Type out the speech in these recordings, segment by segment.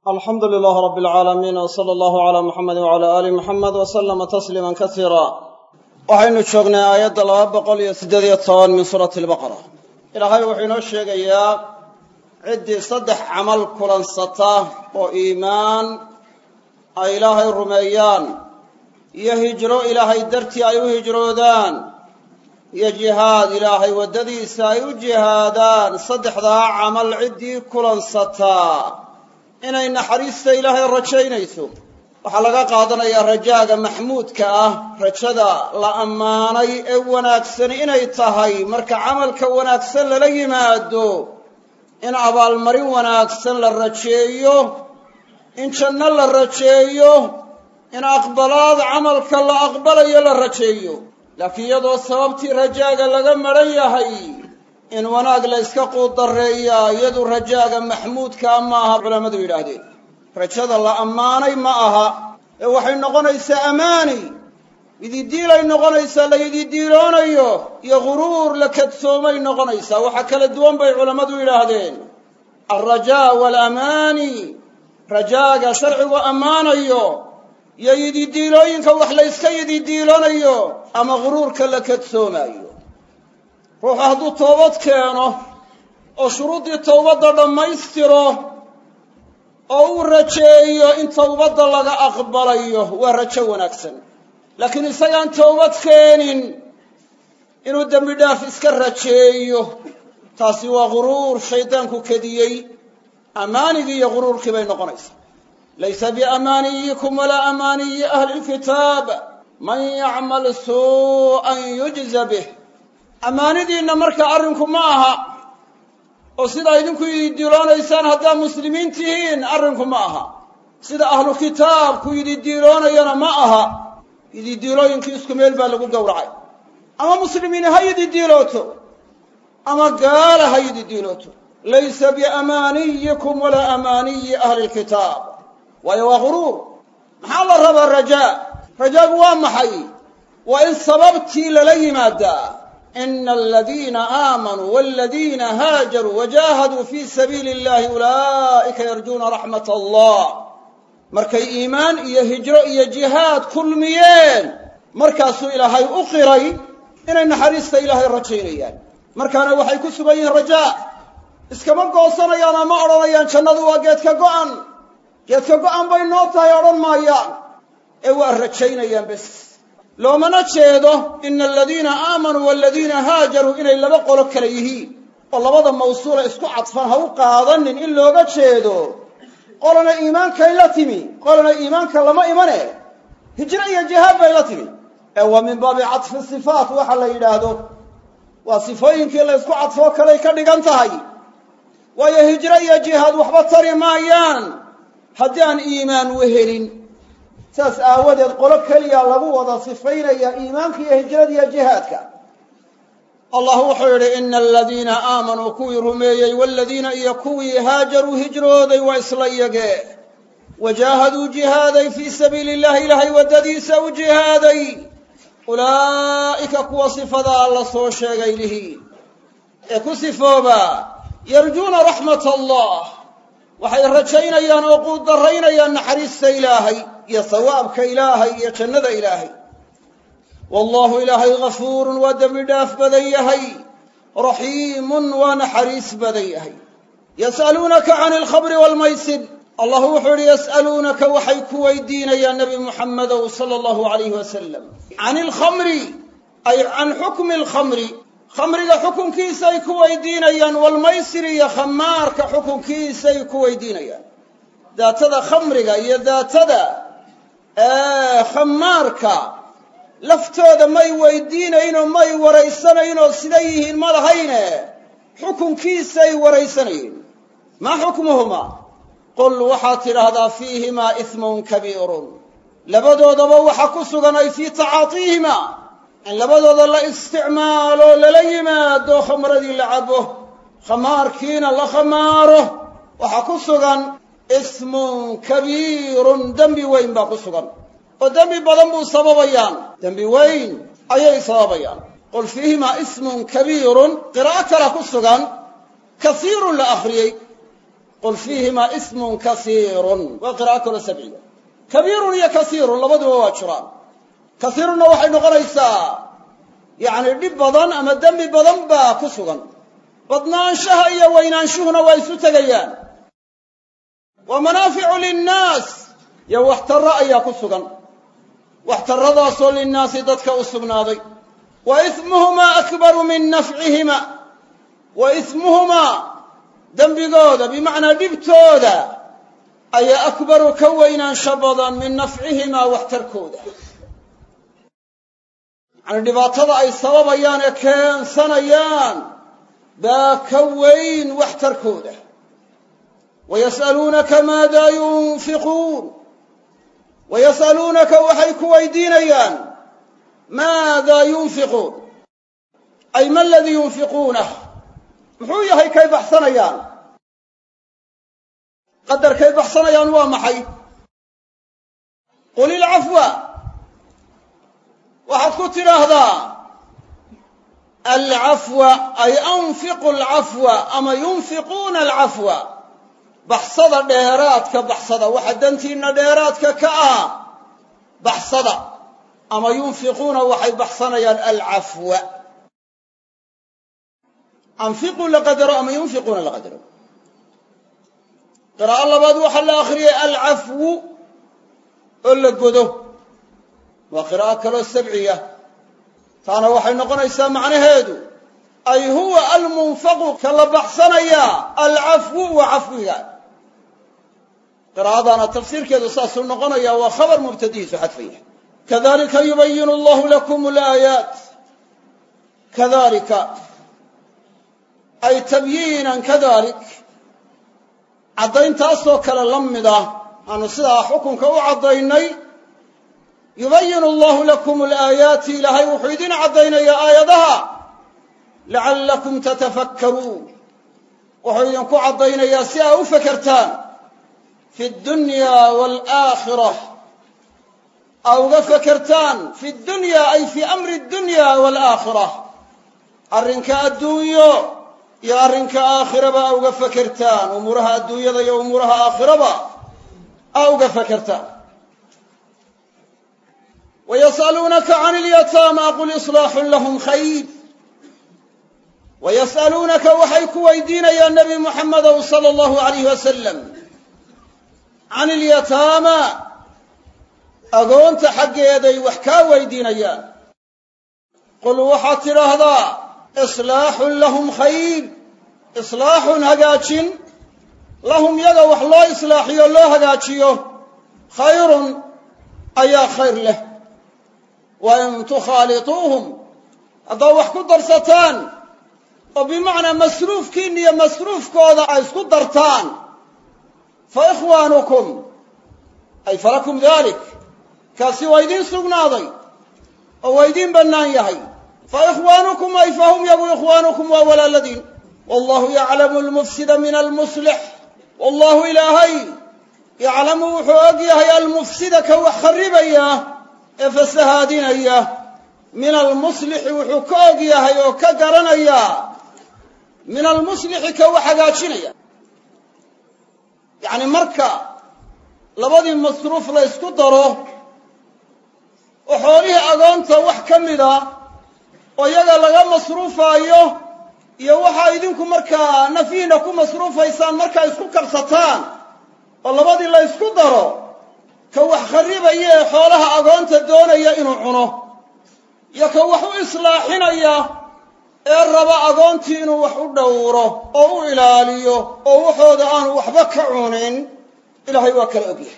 alxamdu lilaah rabi alcaalamiin wsala allahu calaa muxamedi wcala aali muxamed wasalama tasliiman kasiira waxaynu joognay aayadda 218 min suurati albaqara ilaahay wuxuu inoo sheegayaa ciddii saddex camal kulansata oo iimaan ay ilaahay rumeeyaan iyo hijro ilaahay dartii ay u hijroodaan iyo jihaad ilaahay waddadiisa ay u jihaadaan saddexdaa camal ciddii kulansataa inay naxariista ilaahay rajaynayso waxaa laga qaadanayaa rajaaga maxmuudka ah rajada la ammaanay ee wanaagsan inay tahay marka camalka wanaagsan lala yimaado in abaalmarin wanaagsan la rajeeyo in janno la rajeeyo in aqbalaad camalka la aqbalayo la rajeeyo laakiin iyadoo sababtii rajaaga laga maran yahay in wanaag la iska quudareeyaa iyadu rajaaga maxmuudkaa ma aha culammadu yidhaahdeen rajada la ammaanay ma aha ee waxay noqonaysaa amaani ididiilay noqonaysaa la ididiiloonayo iyo ghuruur la kadsoomay noqonaysaa waxa kala duwan bay culammadu yidhaahdeen alrajaa waalamaani rajaaga sharcigu ammaanayo iyo ididiilooyinka wax la yska ididiiloonayo ama ghuruurka la kadsoomayo ruuxu hadduu toobad keeno oo shuruuddii towbadda dhammaystiro oo uu rajeeyo in towbadda laga aqbalayo waa rajo wanaagsan laakiin isagaan towbad keenin inuu dembi dhaaf iska rajeeyo taasi waa ghuruur shaydaanku kediyey ammaanigii iyo ghuruurkii bay noqonaysaa laysa biamaaniyikum walaa amaaniyi ahli lkitaab man yacmal suu'an yujza bih ammaanidiinna marka arrinku ma aha oo sidaa idinku ididiiloonaysaan haddaad muslimiin tihiin arrinku ma aha sida ahlu kitaabku ididiiloonayana ma aha ididiilooyinkii isku meel baa lagu gowracay ama muslimiin ha ididiilooto ama gaala ha ididiilooto laysa biamaaniyikum walaa amaaniyi ahli lkitaab waayo waa ghuruur maxaa la rabaa rajaagu waa maxay waa in sababtii lala yimaadaa ina aladiina aamanuu waladiina haajaruu wajaahaduu fii sabiili illahi ulaa'ika yarjuuna raxmat allah markay iimaan iyo hijro iyo jihaad kulmiyeen markaasuu ilaahay u qiray inay naxariista ilaahay rajaynayaan markaana waxay ku sugan yihiin rajaa iskama goosanayaan ama odhanayaan jannadu waa geedka go'an bay noo tahay odhan maayaan ee waa rajaynayaan bes loomana jeedo ina aladiina aamanuu waladiina haajaruu inay laba qolo kale yihiin oo labada mawsuula isku cadfan ha u qaadanin in looga jeedo qolana iimaankay la timi qolana iimaanka lama imane hijro iyo jihaad bay la timi ee waa min baabi cadfi sifaat waxa la yidhaahdo waa sifooyinkii la isku cadfoo kaley ka dhigan tahay waayo hijro iyo jihaad waxba tari maayaan haddii aan iimaan wehelin saas aawadeed qolo keliya lagu wada sifaynaya iimaanka iyo hijrada iyo jihaadka allah wuxuu yidhi ina aladiina aamanuu kuwii rumeeyey waladiina iyo kuwii haajaruu hijrooday waa isla iyagee wajaahaduu jihaaday fii sabiili illahi ilaahay waddadiisa u jihaaday ulaa'ika kuwa sifadaa la soo sheegay lihi ee ku sifooba yarjuuna raxmat allah waxay rajaynayaan oo quudarraynayaan naxariista ilaahay iyo sawaabka ilaahay iyo jannada ilaahay wallahu ilaahay ghafuurun waa dembi dhaaf badan yahay raxiimun waa naxariis badan yahay yas'aluunaka cani alkhamri waalmaysir allah wuxuu yidhi yas'aluunaka waxay ku weydiinayaan nebi muxammedow sala allahu calayhi wasalam cani alkhamri ay can xukmi alkhamri khamriga xukunkiisay ku weydiinayaan waalmaysir iyo khamaarka xukunkiisay ku weydiinayaan daatada khamriga iyo daatada khamaarka laftooda may weydiinaynoo may waraysanaynoo siday yihiin ma lahayne xukunkiisay waraysanayeen maa xukmuhumaa qul waxaad tidhaahdaa fiihimaa ismun kabiirun labadoodaba waxa ku sugan ay fii tacaatiihima in labadooda la isticmaalo lala yimaado khamradii la cabo khamaarkiina la khamaaro waxaa ku sugan ismun kabiirun dembi weyn baa ku sugan oo dembi badan buu sababayaan dembi weyn ayay sababayaan qul fiihimaa ismun kabiirun qiraa'o kale ku sugan kasiirun la akhriyey qul fiihimaa ismun kasiirun waa qiraa'o kaloo sabciya kabiirun iyo kasiirun labaduba waa jiraan kasiirunna waxay noqonaysaa yacni dhib badan ama dembi badan baa ku sugan badnaanshaha iyo weynaanshuhuna waa isu tegayaan wa manaaficu linnaas iyo waxtarro ayaa ku sugan waxtarradaasoo linnaasi dadka u sugnaaday wa ismuhumaa akbaru min nafcihima wa ismuhumaa dembigooda bimacnaa dhibtooda ayaa akbaru ka weynaansho badan min nafcihimaa waxtarkooda yacni dhibaatada ay sababayaan ee keensanayaan baa ka weyn waxtarkooda wayas'aluunaka maadaa yunfiquun wayas'aluunaka waxay ku weydiinayaan maadaa yunfiquun ay ma aladii yunfiquunah muxuu yahay kay baxsanayaan qadarkay baxsanayaan waa maxay qul ilcafwa waxaad ku tidhaahdaa alcafwa ay anfiqu alcafwa ama yunfiquuna alcafwa baxsada dheeraadka baxsada waxa dantiinna dheeraadka ka ah baxsada ama yunfiquuna waxay baxsanayaan alcafwa anfiquu la qadaro ama yunfiquuna la qadaro qiraa'o labaad waxaa la akhriyay alcafwu oo la godo waa qiraa'o kaloo sabciya taana waxay noqonaysaa macnaheedu ay huwa almunfaqu ka la baxsanayaa alcafwu wa cafwiga qiraa'adaana tafsiirkeedu saasuu noqonaya waa khabar mubtadihiisu xadfaya kadalika yubayinu allahu lakum alaayaat kadalika ay tabyiinan kadalik caddayntaasoo kale la mid ah aanu sidaa xukunka u caddaynay yubayinu allahu lakum alaayaati ilaahay wuxuu idin caddaynayaa aayadaha lacallakum tatafakkaruun wuxuu idinku caddaynayaa si aa u fakertaan fi dunya waalaakhira aa uga fakertaan fi dunya ay fii amri dunya waalaakhira arrinka adduunyo iyo arrinka aakhiraba aa uga fakertaan umuuraha adduunyada iyo umuuraha aakhiraba aa uga fakertaan wayas'aluunaka can ilyataama qul islaaxun lahum khayr wayas'aluunaka waxay ku weydiinayaan nebi muxamedow sala allahu alayh wasalam can ilyataama agoonta xaggeeday wax kaa weydiinayaan qul waxaad tidhaahdaa islaaxun lahum khayr islaaxun hagaajin lahum yaga wax loo islaaxiyo loo hagaajiyo khayrun ayaa khayr leh wa in tukhaaliطuuhum haddaad wax ku darsataan oo bimacnaa masruufkiinna iyo masruufkooda ay isku dartaan fa ikhwaanukum ay falakum dalik kaasi waa idiin sugnaaday oo waa idiin bannaan yahay fa ikhwaanukum ay fahum yagu ikhwaanukum waa walaaladiin wallahu yaclamu almufsida min almuslix wallahu ilaahay yaclamu wuxuu og yahay almufsida ka wax kharribaya ee fasahaadinaya min almuslixi wuxuu ka og yahay oo ka garanaya min almuslixi ka wax hagaajinaya yacni marka labadii masruuf la ysku daro oo xoolihii agoonta wax ka mida oo iyaga laga masruufaayo iyo waxaa idinku markaa nafyiina ku masruufaysaan markaa isku kabsataan oo labadii la ysku daro ka wax kharribaya ee xoolaha agoonta doonaya inuu cuno iyo ka wax u islaaxinaya ee raba agoontii inuu wax u dhowro oo u ilaaliyo oo waxooda aanu waxba ka cunin ilaahay waa kala ogyahay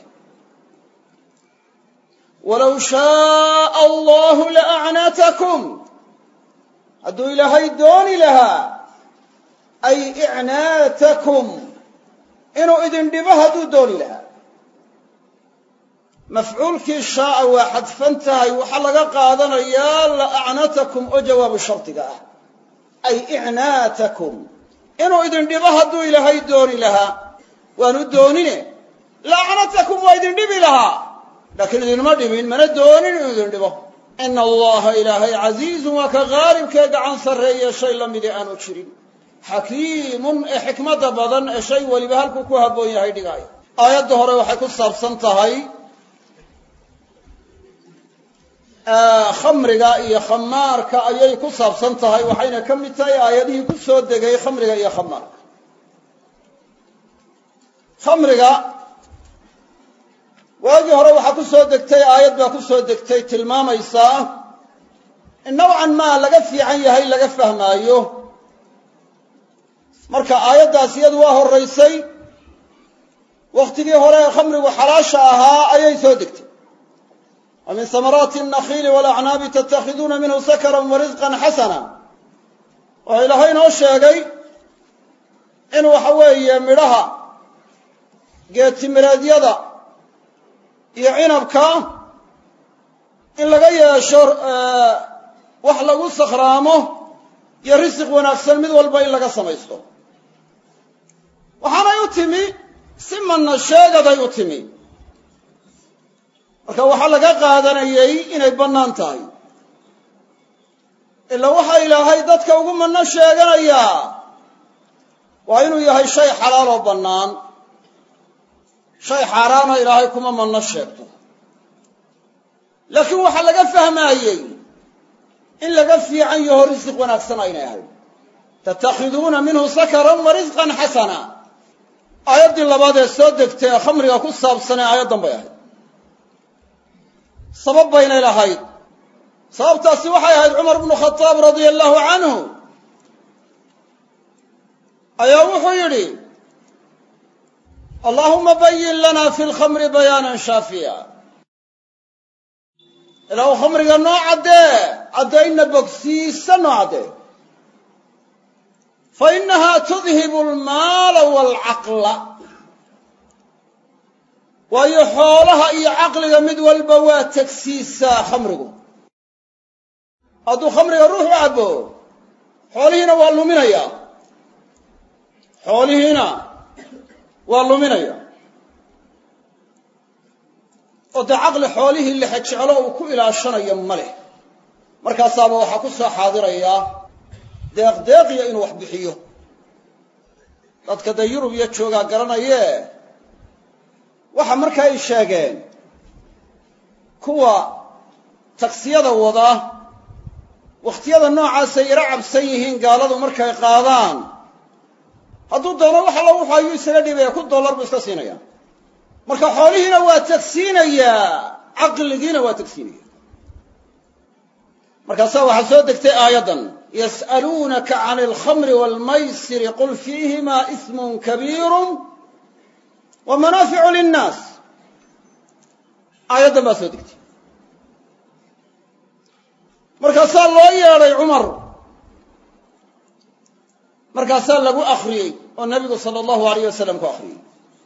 walow shaaa allahu la acnatakum hadduu ilaahay dooni lahaa ay icnaatakum inuu idin dhibo hadduu dooni lahaa mafcuulkii shaaa waa xadfan tahay waxaa laga qaadanayaa la acnatakum oo jawaabu shardiga ah ay icnaatakum inuu idin dhibo hadduu ilaahay dooni lahaa waanu doonine la acnatakum waa idin dhibi lahaa laakiin idinma dhibin mana doonin inuu idin dhibo ina allaha ilaahay casiizun waa ka qaalibkee gacan sarreeye shay la midii aanu jirin xakiimun ee xikmadda badan ee shay weliba halkuu ku habboon yahay dhigaayo. aayadda hore waxay ku saabsan tahay khamriga iyo khamaarka ayay ku saabsan tahay, waxayna ka mid tahay aayadihii ku soo degay khamriga iyo khamaarka. khamriga waagii hore waxaa ku soo degtay aayad baa ku soo degtay tilmaamaysaa in nowcan maa laga fiican yahay laga fahmaayo. marka aayaddaas iyadu waa horraysay, wakhtigii hore ee khamrigu xalaasha ahaa ayay soo degtay. wa min samaraati النakhiili wاlacnaabi tatakhiduuna minhu sakaran warisqan xasana. waxaa ilaahay inoo sheegay in waxa weeye midhaha geedtimireedyada iyo cinabka in laga yeesho wax lagu sakhraamo iyo risiq wanaagsan mid walba in laga samaysto. waxaanay u timi si manna sheegaday u timi, marka waxaa laga qaadanayay inay bannaan tahay. ilaa waxa ilaahay dadka ugu manno sheeganayaa waa inuu yahay shay xalaal oo bannaan. shay xaaraana ilaahay kuma manno sheegto. laakiin waxaa laga fahmaayey in laga fiican yaho risiq wanaagsan aynay ahayn. tatakhiduuna minhu sakaran wa risqan xasana. aayaddii labaad ee soo degtay ee khamriga ku saabsanee aayaddan bay ahayd. sabab baynay lahayd. sababtaasi waxay ahayd cumar bnu khadaab radia allahu canhu ayaa wuxuu yidhi allahuma bayin lana fi lkhamri bayaanan shaafiya. ilaahu khamriga noo caddee, caddayna bogsiisa noo caddee. fa inaha tudhibu almaala waalcaqla. waayo xoolaha iyo caqliga mid walba waa tegsiisaa khamrigu. hadduu khamriga ruuxu cabbo xoolihiina waa luminayaa. xoolihiina waa luminaya. oo dee caqli xoolihii lexe jeclo uu ku ilaashanayo ma leh. markaasaaba waxaa ku soo xaadirayaa deeqdeeqiya inuu wax bixiyo. dadka dee yurub iyo joogaa garanayee waxa marka ay sheegeen kuwa taksiyada wada wakhtiyada noocaasay ira cabsan yihiin gaaladu markay qaadaan, hadduu doono wax alla wuxu ayuu isaga dhibaya $1 buu iska siinaya. marka xoolihiina waa tagsiinayaa, caqligiina waa tagsiinaya. markaasaa waxaa soo degtay aayaddan yas'aluunaka can alkhamri waalmaysiri qul fiihimaa ismun kabiirun wa manaaficu linnaas. aayaddan baa soo degtay. markaasaa loo yeedhay cumar, markaasaa lagu akhriyey oo nabigu sala allahu alayh wasalam ku akhriyey.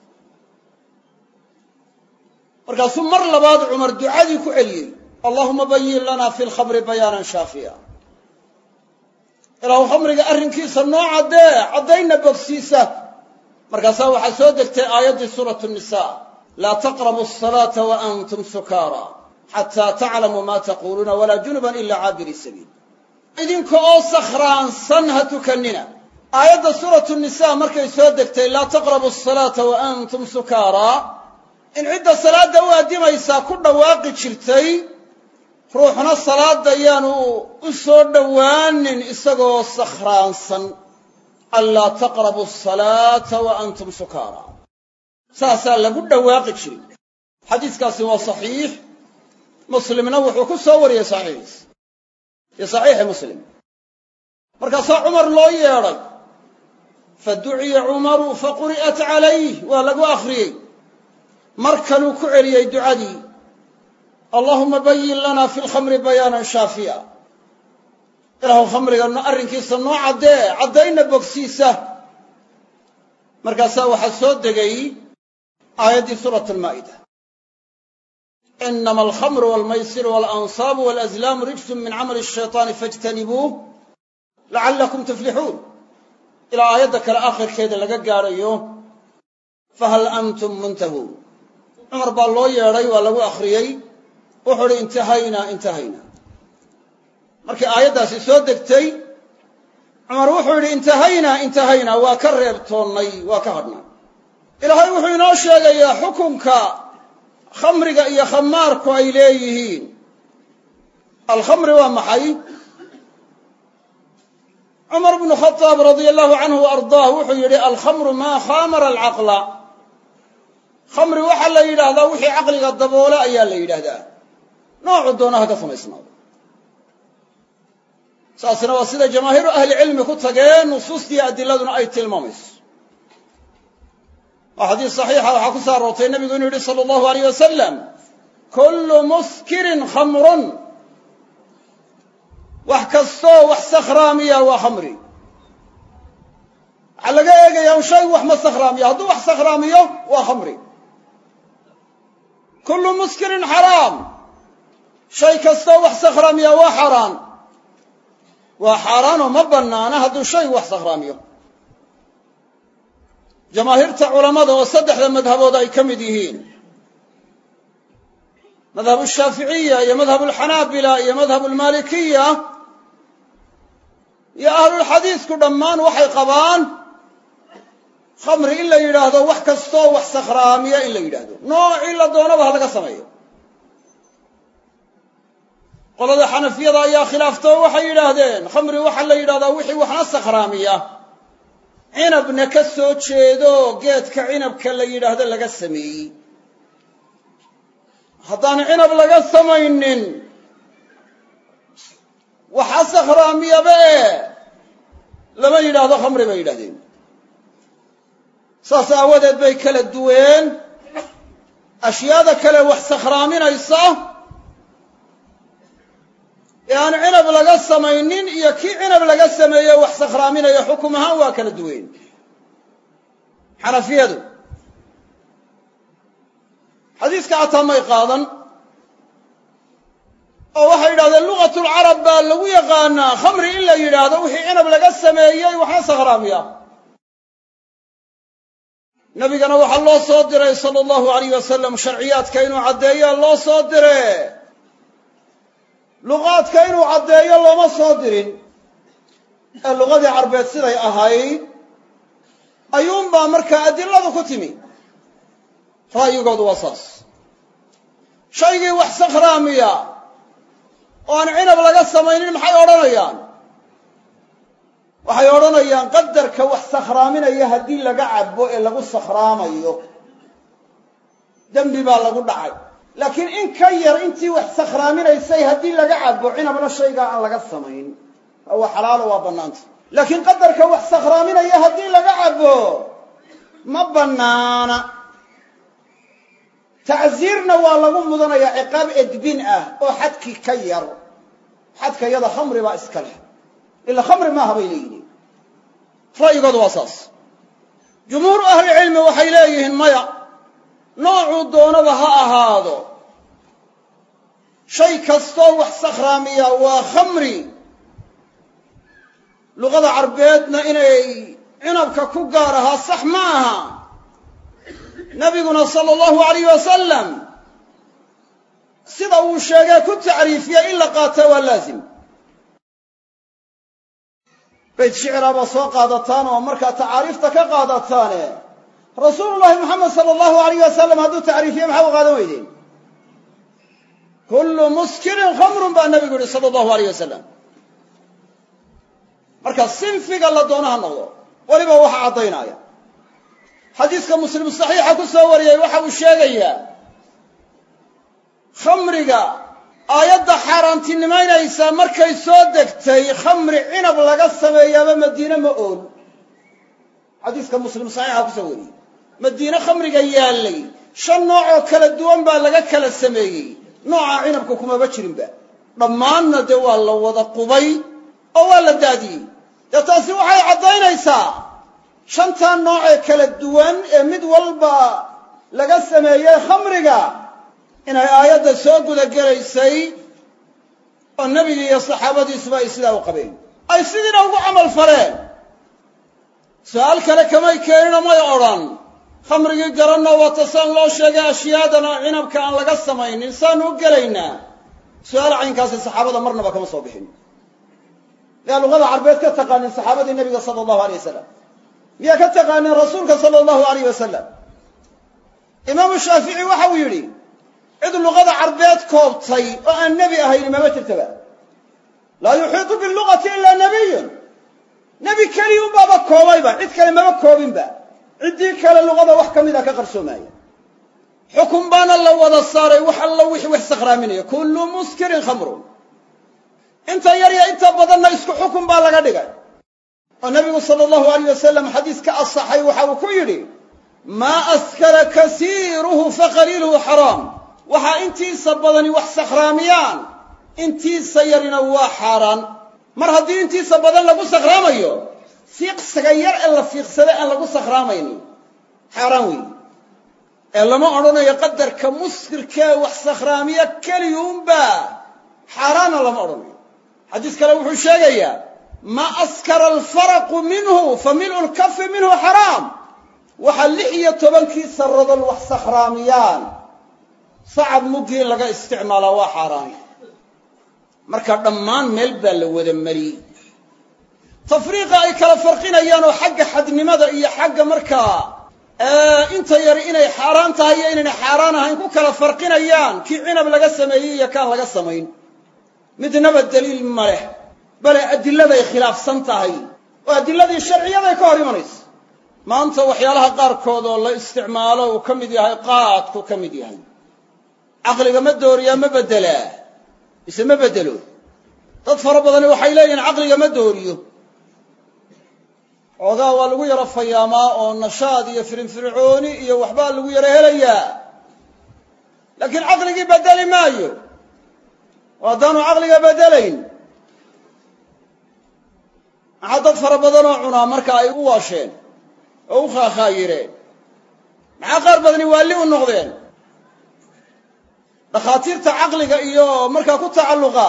markaasuu mar labaad cumar ducadii ku celiyey allahuma bayin lana fi lkhamri bayaanan shaafiya. ilaahu khamriga arrinkiisa noo caddee, caddayna bogsiisa. markaasaa waxaa soo degtay aayaddii suuratu nisa laa taqrabu asalaata wa antum sukaara xataa taclamuu ma taquuluuna walaa junuban ila caabiri sabiil. idinka oo sakhraansan ha tukanina. aayadda suuratu nisa markay soo degtay laa taqrabu asalaata wa antum sukaara, in cidda salaadda u addimaysaa ku dhawaaqi jirtay ruuxna salaadda yaanu u soo dhowaanin isagoo sakhraansan. anlaa taqrabu asalaata wa antum sukaara, saasaa lagu dhawaaqi jiray. xadiiskaasi waa saxiix. muslimna wuxuu ku soo wariyey saxiixiis iyo saxiixi muslim. markaasaa cumar loo yeedhay faduciya cumaru faquri'at calayh, waa lagu akhriyey. markanuu ku celiyey ducadii allahuma bayin lana fi lkhamri bayaanan shaafiya. ilaahu khamriga arrinkiisa noo caddee, caddayna bogsiisa. markaasaa waxaa soo degay aayaddii suurat almaa'ida inama alkhamru waalmaysiru waalansaabu waalazlaamu rijsun min camali ashaytaani faijtanibuuh lacallakum tuflixuun. ilaa aayadda kale aakhirkeeda laga gaadhayo fahal antum muntahuun. cumar baa loo yeedhay, waa lagu akhriyey. wuxuu uhi intahayna intahayna. markii aayaddaasi soo degtay cumar wuxuu yidhi intahaynaa waa ka reebtoonnay waa ka hadhnay ilaahay wuxuu inoo sheegayaa xukunka khamriga iyo khamaarku ay leeyihiin. alkhamri waa maxay? cumar bnu khadaab radia allahu canhu wa ardaah wuxuu yidhi alkhamru maa khamara alcaqla. khamri waxaa la yidhaahdaa wixii caqliga daboola ayaa la yidhaahdaa, noocu doonaha ka samaysnaado. saasna waa sida jamaahiiru ahli cilmi ku tageen, nusuustii adiladuna ay tilmaamayso. oo xadiis saxiixa waxaa ku soo aroortay nebigu inuu yidhi sala allahu alayh wasalam kullu muskirin khamrun, wax kastoo wax sakhraamiya waa khamri. waxaa laga eegayaa un shaygu wax ma sakhraamiyo, hadduu wax sakhraamiyo waa khamri. kullu muskirin xaraam, shay kastoo wax sakhraamiya waa xaaraan. waa xaaraanoo ma bannaana hadduu shaygu wax sakhraamiyo. jamaahiirta culammada oo saddexda madhabood ay ka mid yihiin, madhabu shaaficiya iyo madhabu alxanaabila iyo madhabu almaalikiya iyo ahlulxadiisku dhammaan waxay qabaan khamri in la yidhaahdo wax kastoo wax sakhraamiya in la yidhaahdo, noocii la doonaba ha laga sameeyo. qolada xanafiyada ayaa khilaaftoo waxay yidhaahdeen khamri waxaa la yidhahdaa wixii waxna sakhraamiya, cinabna ka soo jeedo geedka cinabka la yidhaahdo laga sameeyey. haddaan cinab laga samaynin waxa sakhraamiyaba lama yidhaahdo khamri bay yidhahdeen. saas aawadeed bay kala duween ashyaada kale wax sakhraaminaysa ee aan cinab laga samaynin iyo kii cinab laga sameeye wax sakhraaminaya xukum ahaan waa kala duween. xanafiyadu xadiiska xataa may qaadan oo waxay yidhahdeen lugatulcarab baa lagu yaqaanaa khamri in la yidhaahdo wixii cinab laga sameeyey waxna sakhraamiya. nabigana waxaa loo soo diray sala allahu alayh wasalam sharciyaadka inuu caddeeya loo soo dire, luqaadka inuu caddeeyo looma soo dirin. ee luqadii carbeed siday ahayd ayuunbaa markaa adiladu ku timi. ra'yigoodu waa saas. shaygii wax sakhraamiya oo aan cinab laga samaynin maxay odhanayaan? waxay odhanayaan qadarka wax sakhraaminaya haddii laga cabo ee lagu sakhraamayo dembi baa lagu dhacay, laakiin in ka yar intii wax sakhraaminaysay haddii laga cabo cinabna shaygaa aan laga samayn waa xalaalo, waa bannaanta. laakiin qadarka wax sakhraaminaya haddii laga cabo ma bannaana. tacsiirna waa lagu mudanayaa ciqaab edbin ah oo xadkii ka yar. xadka yada khamri baa iska leh, ila khamri maaha bay leeyihiin. ra'yigoodu waa saas. jumhuuru ahlicilmi waxay leeyihiin maya, noocuu doonaba ha ahaado, shay kastoo wax sakhraamiya waa khamri. luqada carbeedna inay cinabka ku gaar ahaa sax ma aha. nabiguna sala allahu alayh wasalam sida uu sheegay ku tacriifiya in la qaataa waa laazim. bayt shicraa baa soo qaadataan oo markaa tacaariifta ka qaadataane rasuulullahi moxamed sala allahu alayh wasalam hadduu tacriifiye maxaa u qaadan weydeen? kullu muskirin khamrun baa nabigu yihi sala allahu alayh wasalam. marka sinfiga la doono ha noqdo, weliba waxa caddaynaya xadiiska muslim saxiixa ku soo wariyey waxa uu sheegayaa khamriga aayadda xaaraantinimaynaysa markay soo degtay khamri cinab laga sameeyaaba madiine ma ool. xadiiska muslim saxiixa ku soo wariyey madiine khamriga yaallay 5 nooc oo kala duwan baa laga kala sameeyey, nooca cinabka kumaba jirinba. dhammaanna dee waa la wada qubay oo waa la daadiyey. dee taasi waxay caddaynaysaa 5 nooc ee kala duwan ee mid walba laga sameeyey khamriga inay aayadda soo gudagelaysay oo nebiga iyo saxaabadiisuba ay sidaa u qabeen, ay sidiina ugu camal faleen. su-aal kale kamay keeninoo may odhan khamrigii garanno wata saan loo sheegay ashyaadana cinabka aan laga samaynin saanu u gelaynaa. su-aal caynkaasi saxaabada marnaba kama soo bixin. miyaa luqada carbeed ka taqaanin saxaabadii nabiga sala allahu alayh wasalam miyaa ka taqaanin rasuulka sala allahu alayh wasalam imaamu shaafici waxa uu yidhi cid luqada carbeed koobtay oo aan nebi ahayn mama jirtaba laa yuxiitu billuqati ilaa nabiyun nebi keliya unbaaba koobayba cid kale mama koobinba ciddii kale luqada wax ka mida ka qarsoomaaya xukun baana la wada saaray wax alla wixii wax sakhraaminaya kullu muskirin khamrun inta yar iyo inta badanna isku xukun baa laga dhigay oo nabigu sala allahu alayh wasalam xadiis ka asaxay waxa uu ku yidhi maa askara kasiiruhu faqaliiluhu xaraam waxaa intiisa badani wax sakhraamiyaan intiisa yarina waa xaaraan mar haddii intiisa badan lagu sakhraamayo fiiqsiga yar ee la fiiqsaday aan lagu sakhraamaynin xaaraan weeye ee lama odhanayo qadarka muskirkee wax sakhraamiya keliyuunbaa xaaraana lama odhanayo xadiis kale wuxuu sheegayaa maa askara alfaraqu minhu fa mil'u lkafi minhu xaraam waxaa 16 sarradol wax sakhraamiyaan sacab muggii laga isticmaalaa waa xaaraan marka dhammaan meel baa la wada mariyey tafriiqa ay kala farqinayaan oo xagga xadnimada iyo xagga markaa inta yari inay xaaraan tahay iyo inaynay xaaraan ahayn ku kala farqinayaan kii cinab laga sameeyey iyo kaan laga samayn midnaba daliil ma leh bale adilladay khilaafsan tahay oo adilladii sharciyaday ka hor imanayso maanta waxyaalaha qaarkood oo la isticmaalo uu ka mid yahay qaadku ka mid yahay caqliga ma dooriyaa ma beddelaa mise ma beddelo dad fara badani waxay leeyihiin caqliga ma dooriyo oogaa waa lagu yaro fayaamaa oo nashaad iyo firinfircooni iyo waxbaa lagu yaro helayaa laakiin caqligii beddeli maayo oo haddaanu caqliga beddelayn maxaa dad fara badanoo cunaa marka ay u waasheen oo u khaakhaayireen maxaa qaar badani waalli u noqdeen dhakhaatiirta caqliga iyo markaa ku tacalluqa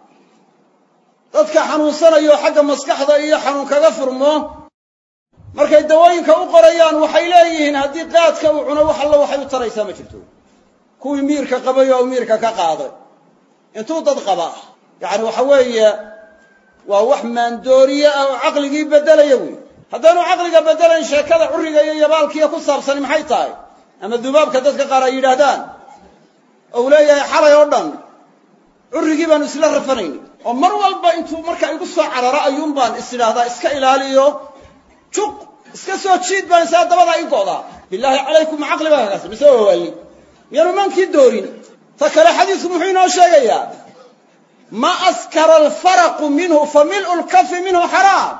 dadka xanuunsanayo xagga maskaxda iyo xanuun kaga furmo markay dawooyinka u qorayaan waxay leeyihiin haddii qaadka uu cuno wax alla waxay u taraysaa ma jirto kuwii miirka qabay oo miirka ka qaaday intuu dad qaba yacni waxa weeye waa wax maandooriye ah oo caqligii beddelaya wey haddaanu caqliga beddelayn sheekada curriga iyo yabaalkiiya ku saabsani maxay tahay ama dubaabka dadka qaar ay yidhaahdaan oo uu leeyahay xalay oo dhan currigii baanu isla rafanayni oo mar walba intuu markaa igu soo cararo ayuun baan is idhaahdaa iska ilaaliyo juq iska soo jiid baan isaa dabada i go'daa bilaahi calaykum caqli baa kakaasi mise waa waalli miyaanu maankii doorin ta kale xadiisku muxuu inoo sheegayaa ma askara alfaraqu minhu fa mil'u lkafi minhu xaraam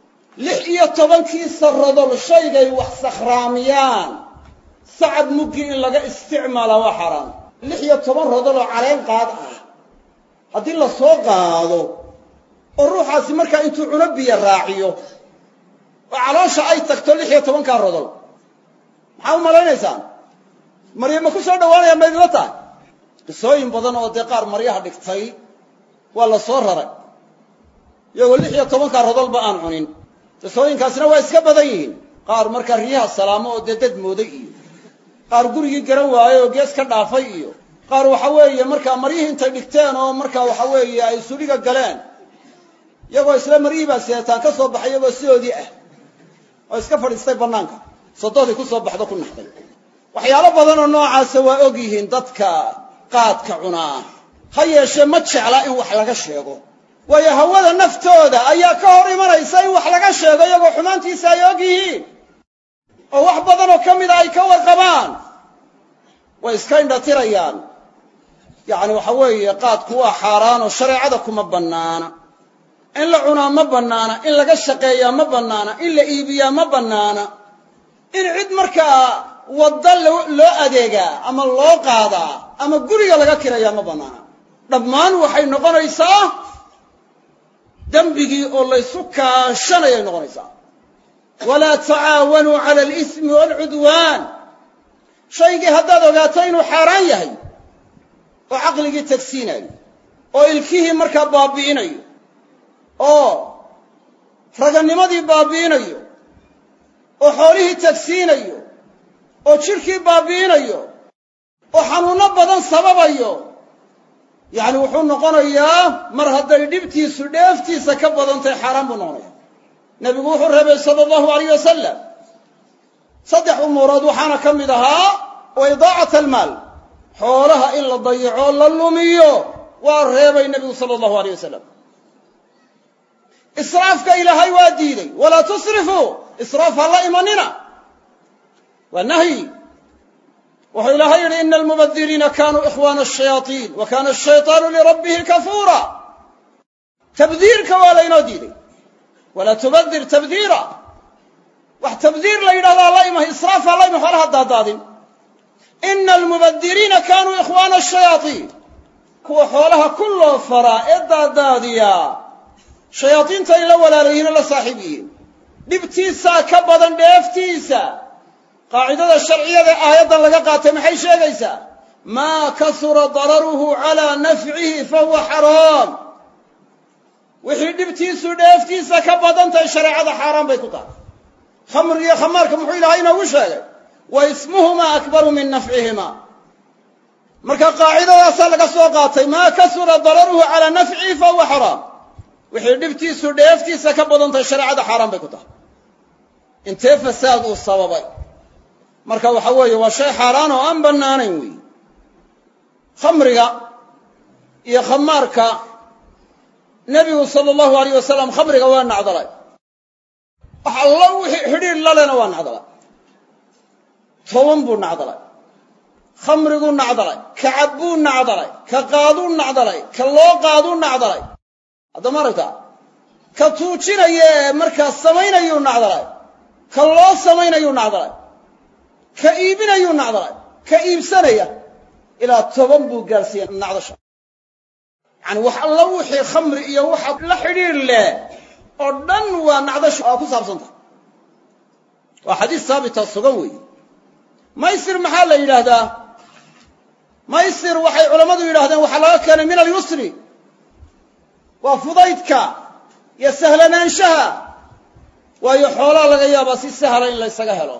16 sarradol shaygay wax sakhraamiyaan sacab muggii in laga isticmaalaa waa xaaraan 16 rodoloo caleen qaad ah haddii la soo qaado oo ruuxaasi markaa intuu cuno biyo raaciyo oo caloosha ay tagto 16 rodol maxaa u malaynaysaan marya ma ku soo dhawaanaya ma idinla tahay qisooyin badan oo dee qaar maryaha dhigtay waa la soo raray iyagoo 16 rodolba aan cunin qisooyinkaasina waa iska badan yihiin qaar markaa riyaha salaamo oo dee dad mooday iyo qaar gurigii garan waayey oo gees ka dhaafay iyo qaar waxa weeye markaa maryihii intay dhigteen oo markaa waxa weeye ay suliga galeen iyagoo isla maryihii baa seetaan ka soo baxay iyagoo sidoodii ah oo iska fadhiistay bannaanka sodoodii ku soo baxdo ku naxday waxyaalo badan oo noocaasa waa og yihiin dadka qaadka cunaa ha yeeshee ma jecla in wax laga sheego waayo hawada naftooda ayaa ka hor imanaysa in wax laga sheego iyagoo xumaantiisa ay og yihiin oo wax badan oo ka mida ay ka warqabaan way iska indhatirayaan yacni waxa weeye qaadku waa xaaraan oo shareecada kuma bannaana in la cunaa ma bannaana in laga shaqeeyaa ma bannaana in la iibiyaa ma bannaana in cid markaa wadda loo adeegaa ama loo qaadaa ama guriga laga kirayaa ma bannaana dhammaan waxay noqonaysaa dembigii oo laysu kaashanayay noqonaysaa walaa tacaawanuu cala alismi waalcudwaan shaygii haddaad ogaato inuu xaaraan yahay oo caqligii tagsiinayo oo ilkihii markaa baabi'inayo oo raganimadii baabi'inayo oo xoolihii tagsiinayo oo jidhkii baabi'inayo oo xanuunno badan sababayo yacni wuxuu noqonayaa mar hadday dhibtiisu dheeftiisa ka badantay xaaraan buu noqonaya nebigu wuxuu reebay sala allahu alayh wasalam 3 umuurood waxaana ka mid ahaa wa idaacat almaal xoolaha in la dayaco la lumiyo waa reebay nebigu sala allahu alayh wasalam israafka ilaahay waa diiday walaa tusrifuu israaf ha la imanina waa nahyi wuxuu ilaahay yidhi ina almubadiriina kaanuu ikhwaana ashayaaطiin wa kaana ashayطaanu lirabbihi kafuura tabdiirka waa laynoo diiday walaa tubadir tabdiira wax tabdiir la yidhahdaa la ima israaf ha la ima xoolaha daadaadin ina almubadiriina kaanuu ikhwaana ashayaaطiin kuwa xoolaha ku loo faraa ee daadaadiyaa shayaadiinta ay la walaalayihiin oo la saaxiib yihiin dhibtiisaa ka badan dheeftiisa qaacidada sharciyada aayaddan laga qaatay maxay sheegaysaa maa kasura dararuhu calaa nafcihi fahuwa xaraam wixii dhibtiisu dheeftiisa ka badan tahay shareecada xaaraan bay ku tahay khamriga iyo khamaarka muxuu ilaahay inoogu sheegay wa ismuhumaa akbaru min nafcihima marka qaacidadaasaa laga soo qaatay maa kasura dararuhu calaa nafcihi fahuwa xaraam wixii dhibtiisu dheeftiisa ka badan tahay shareecada xaaraan bay ku tahay intee fasaad uu sababay marka waxa weeye waa shay xaaraan oo aan bannaanayn weeye khamriga iyo khamaarka nebigu sala allahu alayh wasalam khamriga waa nacdalay wax alla wixii xidhiir lalena waa nacdalay toban buu nacdalay khamriguu nacdalay ka cabbuu nacdalay ka qaaduu nacdalay ka loo qaaduu nacdalay haddama aragtaa ka tuujinaya ee markaa samaynayuu nacdalay ka loo samaynayuu nacdalay ka iibinayuu nacdalay ka iibsanaya ilaa 10 buu gaarsiiyey nacdasha yacni wax alla wixii khamri iyo waxa la xidhiir leh oo dhan waa nacdasha oo ku saabsanta waa xadiis saabita sugan weeye maysir maxaa la yidhaahdaa maysir waxay culammadu yidhahdeen waxaa laga keenay min alyusri waa fudaydka iyo sahlanaanshaha waayo xoolaa laga yaabaa si sahla in la ysaga helo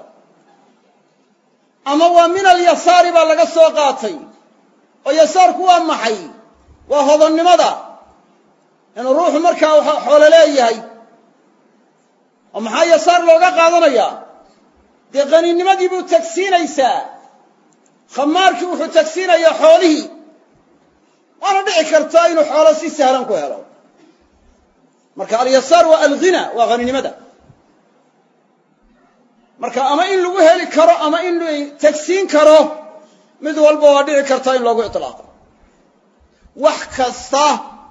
ama waa min alyasaari baa laga soo qaatay oo yasaarku waa maxay waa hodannimada inuu ruuxu markaa xoolo leeyahay oo maxaa yasaar looga qaadanayaa dee qaniinimadii buu tagsiinaysaa khamaarkii wuxuu tagsiinayaa xoolihii waana dhici kartaa inuu xoolo si sahlan ku helo marka alyasaar waa alghina waa qaniinimada marka ama in lagu heli karo ama in tagsiin karo mid walba waa dhici karta in loogu itlaaqo wax kasta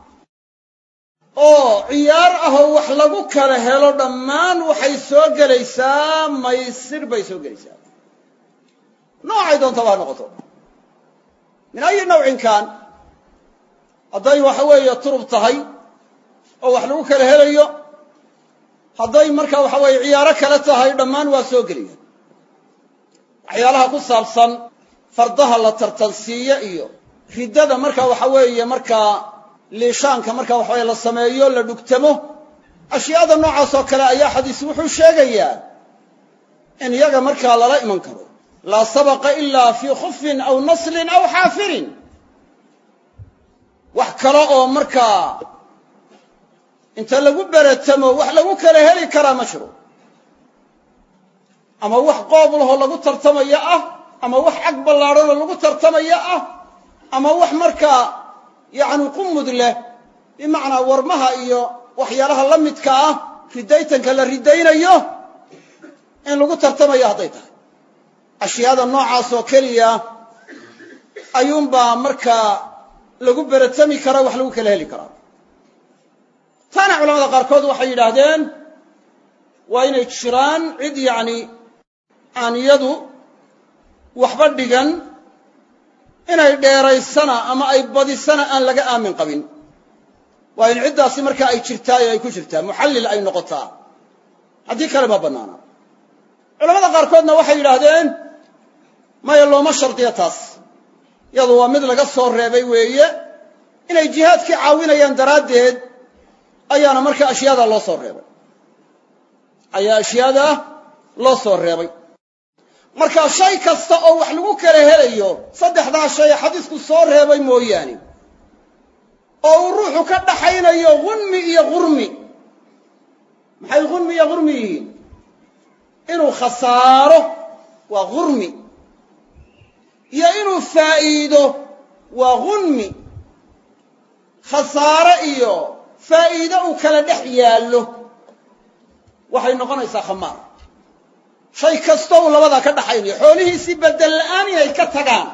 oo ciyaar ah oo wax lagu kala helo dhammaan waxay soo gelaysaa maysir bay soo gelaysaa noocay doontaba ha noqoto min ayi nawcin kaan hadday waxa weeye turub tahay oo wax lagu kala helayo hadday markaa waxa weeye ciyaaro kale tahay dhammaan waa soo gelaya waxyaalaha ku saabsan fardaha la tartansiiye iyo riddada markaa waxa weeye markaa liishaanka markaa waxa weye la sameeyo la dhugtamo ashyaada noocaas oo kale ayaa xadiis wuxuu sheegayaa in iyaga markaa lala iman karo laa sabaqa ilaa fii khufin aw naslin aw xaafirin wax kale oo markaa inta lagu beretamo wax lagu kala heli karaa ma jiro ama wax qoob lahoo lagu tartamayo ah ama wax cag ballaadhanoo lagu tartamayo ah ama wax markaa yacni qumud leh bimacnaa warmaha iyo waxyaalaha la midka ah ridaytanka la ridaynayo in lagu tartamayo hadday tahay ashyaada noocaas oo keliya ayuunbaa markaa lagu beretami karaa wax lagu kala heli karaa taana culamada qaarkood waxay yidhaahdeen waa inay jiraan cid yacni aan iyadu waxba dhigan inay dheeraysana ama ay badisana aan laga aamin qabin waa in ciddaasi markaa ay jirtaa ee ay ku jirtaa muxallil ay noqotaa haddii kale ma bannaana culamada qaarkoodna waxay yidhaahdeen maya looma shardiyo taas iyadu waa mid laga soo reebay weeye inay jihaadkii caawinayaan daraaddeed ayaana markaa ashyaada loo soo reebay ayaa ashyaada loo soo reebay marka shay kasta oo wax lagu kala helayo saddexdaa shay xadiisku soo reebay mooyaane oo uu ruuxu ka dhaxaynayo gunmi iyo qurmi. maxay gunmi iyo qurmi yihiin? inuu khasaaro waa qurmi, iyo inuu faa'iido waa gunmi. khasaare iyo faa'iido uu kala dhex yaallo waxay noqonaysaa khamaar. shay kasta uu labadaa ka dhaxaynayo, xoolihiisii beddel la'aan inay ka tagaan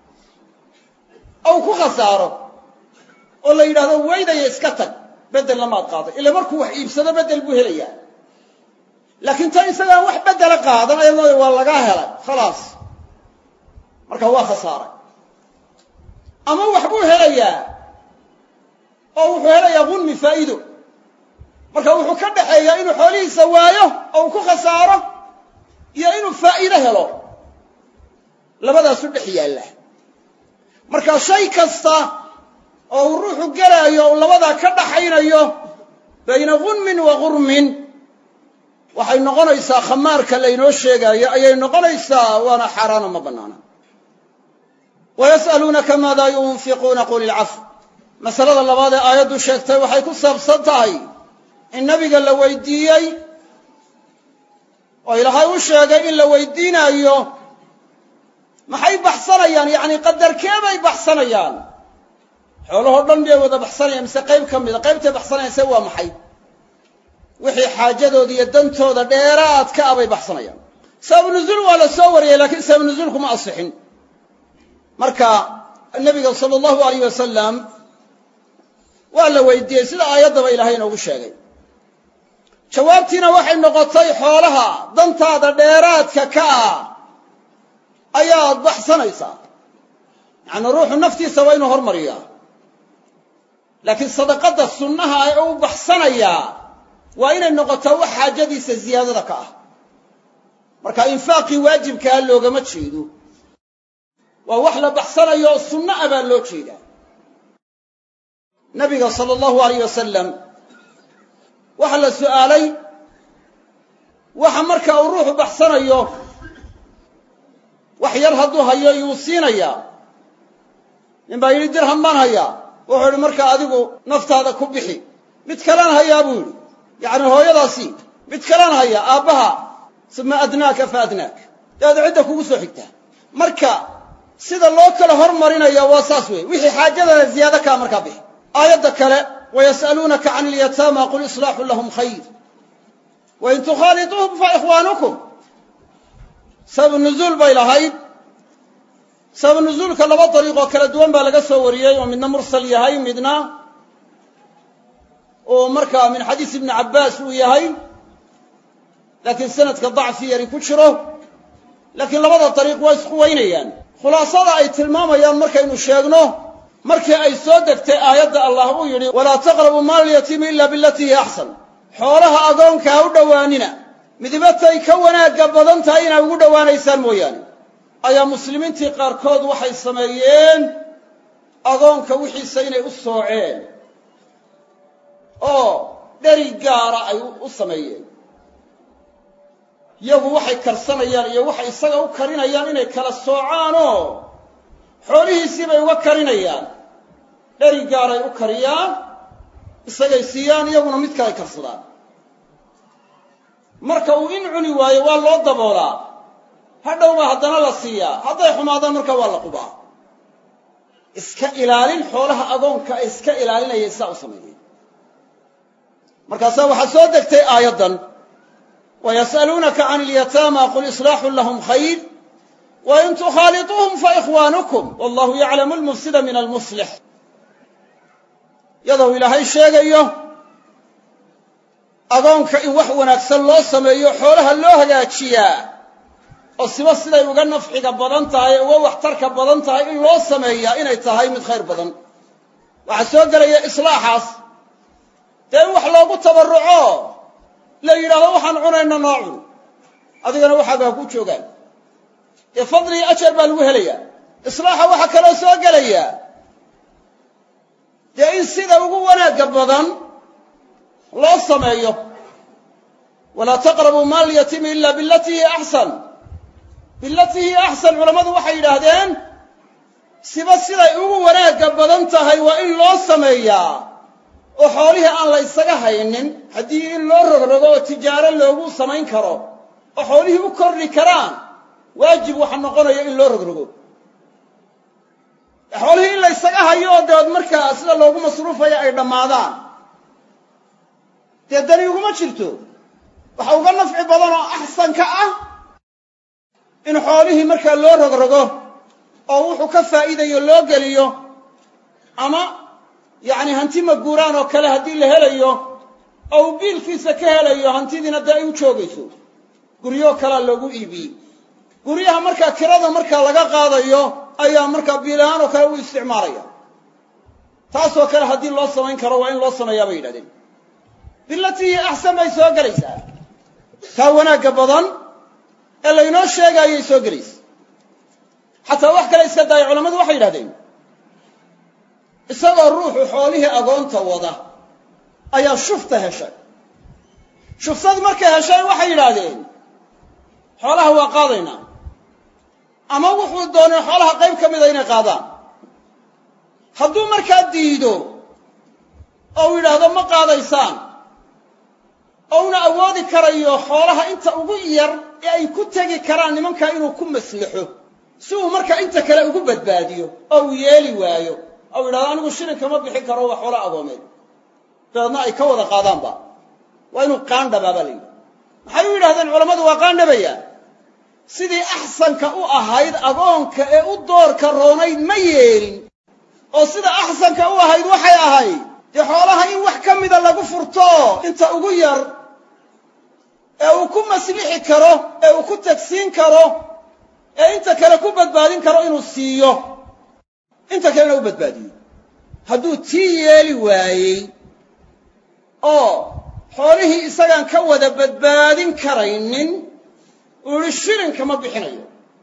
ou ku khasaaro oo la yidhaahdo waydaya iska tag, beddel lamaad qaaday. ila markuu wax iibsado beddel buu helayaa, laakiin tan isagaan wax beddela qaadan ayadoo waa lagaa helay khalaas, marka waa khasaaray. ama wax buu helayaa oo wuxuu helayaa gunmi, faa'iido. marka wuxuu ka dhaxeeyaa inuu xoolihiisa waayo oo uu ku khasaaro iyo inuu faa'iido helo, labadaasu dhex yaalla. marka shay kasta oo uu ruuxu gelaayo uu labadaa ka dhaxaynayo bayna gunmin wa qurmin waxay noqonaysaa khamaarka laynoo sheegaayo ayay noqonaysaa, waana xaaraano ma bannaana. wayas'aluunaka maadaa yunfiquuna qul ilcafw. masalada labaad ee aayaddu sheegtay waxay ku saabsan tahay in nabiga la weydiiyey oo ilaahay u sheegay in la weydiinaayo maxay baxsanayaan, yacni qadarkee bay baxsanayaan. xoolahoo dhan bay wada baxsanayaan mise qayb ka mida? qaybtay baxsanayaan se waa maxay? wixii xaajadooda iyo dantooda dheeraadka ah bay baxsanayaan. sabab nuzuul waa la soo wariyey, laakiin sabab nuzuulku ma asixin. marka nebiga sala allahu alayh wasalam waa la weydiiyey sida aayaddaba ilaahay inoogu sheegay. jawaabtiina waxay noqotay xoolaha dantaada dheeraadka ka ah ayaad baxsanaysaa. yacni ruuxu naftiisa waa inuu hormariyaa, laakiin sadaqadda sunnaha ee u baxsanayaa waa inay noqotaa wax xaajadiisa ziyaadada ka ah. marka infaaqii waajibkaa loogama jeedo, waa wax la baxsanayo oo sunno ah baa loo jeedaa. nabiga sala allahu alayh wasalam waxa la su'aalay waxa marka uu ruuxu baxsanayo wax yar hadduu hayo yuu siinayaa. nin baa yidhi dirham baan hayaa. wuxuu yidhi markaa adigu naftaada ku bixi. mid kalaan hayaa buu yidhi, yacni hooyadaasii. mid kalaan hayaa, aabbaha. uma adnaaka fa adnaak, dabeed cidda kugu soo xigtaa. marka sida loo kala hormarinaya waa saas weeye. wixii xaajadana ziyaado kaa markaa bixi. aayadda kale wayas'aluunaka can ilyataama qul islaaxu lahum khayr wain tukhaaliduuhum fa ikhwaanukum. sabab nuzuul bay lahayd. sabab nuzuulka laba dariiqoo kala duwan baa laga soo wariyey, oo midna mursal yahay, midna oo markaa min xadiis ibni cabbaas uu yahay, laakiin sanadka dacfi yari ku jiro. laakiin labada dariiq waa isku weynayaan. khulaasada ay tilmaamayaan markaynu sheegno, markii ay soo degtay aayadda allah uu yidhi walaa taqrabu maala alyatiimi ila bilatii hiya axsan. xoolaha agoonka ha u dhowaanina midibatay ka wanaagga badan tahay inay ugu dhowaanaysaan mooyaane, ayaa muslimiintii qaarkood waxay sameeyeen agoonka wixiisa inay u sooceen oo dheri gaara ay u sameeyeen. iyagu waxay karsanayaan iyo waxay isaga u karinayaan inay kala soocaanoo xoolihiisii bay uga karinayaan. dheri gaaray u kariyaan, isagay siiyaan, iyaguna mid kalay karsadaan. marka uu in cuni waayo waa loo daboolaa, hadhow baa haddana la siiyaa. hadday xumaadaan marka waa la qubaa. iska ilaalin xoolaha agoonka ay iska ilaalinayay saa u sameeyeen. markaasaa waxaa soo degtay aayaddan wayas'aluunaka can ilyataama qul islaaxun lahum khayr wain tukhaaliduuhum fa ikhwaanukum wallahu yaclamu almufsida min almuslix. iyadoo ilaahay sheegayo agoonka in wax wanaagsan loo sameeyo, xoolaha loo hagaajiyaa, oo siba siday uga nafciga badan tahay, uga waxtarka badan tahay in loo sameeyaa inay tahay mid khayr badan. waxaa soo gelaya islaaxaas dee in wax loogu tabarruco, la yidhaahdo waxaan cunayna noo cun, adigana waxaagaa ku joogaan, dee fadli iyo ajar baa lagu helayaa. islaaxa waxaa kaloo soo gelaya dee in sida ugu wanaagga badan loo sameeyo. walaa taqrabuu maala alyatiimi ila bilatii hiya axsan. bilatii hiya axsan culammadu waxay yidhaahdeen siba siday ugu wanaagga badan tahay waa in loo sameeyaa oo xoolihii aan la isaga haynin haddii in loo rogrogo oo tijaaro loogu samayn karo oo xoolihii u kordhi karaan waajib waxa noqonaya in loo rogrogo xoolihii in la isaga hayo oo deed markaa sida loogu masruufayo ay dhammaadaan dee dani uguma jirto waxa uga nafci badan oo axsanka ah in xoolihii markaa loo rogrogo oo wuxuu ka faa'iidayo loo geliyo ama yacni hanti maguuraan oo kale haddii la helayo oo uu biilkiisa ka helayo hantidiina dee ay u joogayso guryo kalea loogu iibiyey guryaha markaa kirada markaa laga qaadayo ayaa markaa biil ahaan oo kale u isticmaalaya taasoo kale haddii loo samayn karo waa in loo sameeyaa bay yidhahdeen bilatii axsan bay soo gelaysaa taa wanaagga badan ee laynoo sheegaayay soo gelaysa xataa wax kale iska daaya culammadu waxay yidhahdeen isagoo ruuxu xoolihii agoonta wada ayaa shufta heshay shuftadii markay heshay waxay yidhaahdeen xoolaha waa qaadaynaa ama wuxuu doonay xoolaha qayb ka mida inay qaadaan hadduu markaa diido oo uu yidhaahdo ma qaadaysaan oo una awoodi karayo xoolaha inta ugu yar ee ay ku tegi karaan nimankaa inuu ku maslaxo si uu markaa inta kale ugu badbaadiyo oo uu yeeli waayo oo uu yidhahdo anigu shilin kama bixin karo waa xoolo agoomeed dabeedna ay ka wada qaadaanba waa inuu qaandhabaabaa la yidhi maxay u yidhahdeen culammadu waa qaandhabayaa sidii axsanka u ahayd agoonka ee u doorka roonayd ma yeelin oo sida axsanka u ahayd waxay ahayd dee xoolaha in wax ka mida lagu furto inta ugu yar ee uu ku maslixi karo ee uu ku tagsiin karo ee inta kale ku badbaadin karo inuu siiyo inta kalena u badbaadiyo hadduu tii yeeli waayey oo xoolihii isagaan ka wada badbaadin karaynin uu yihi shilinka ma bixinayo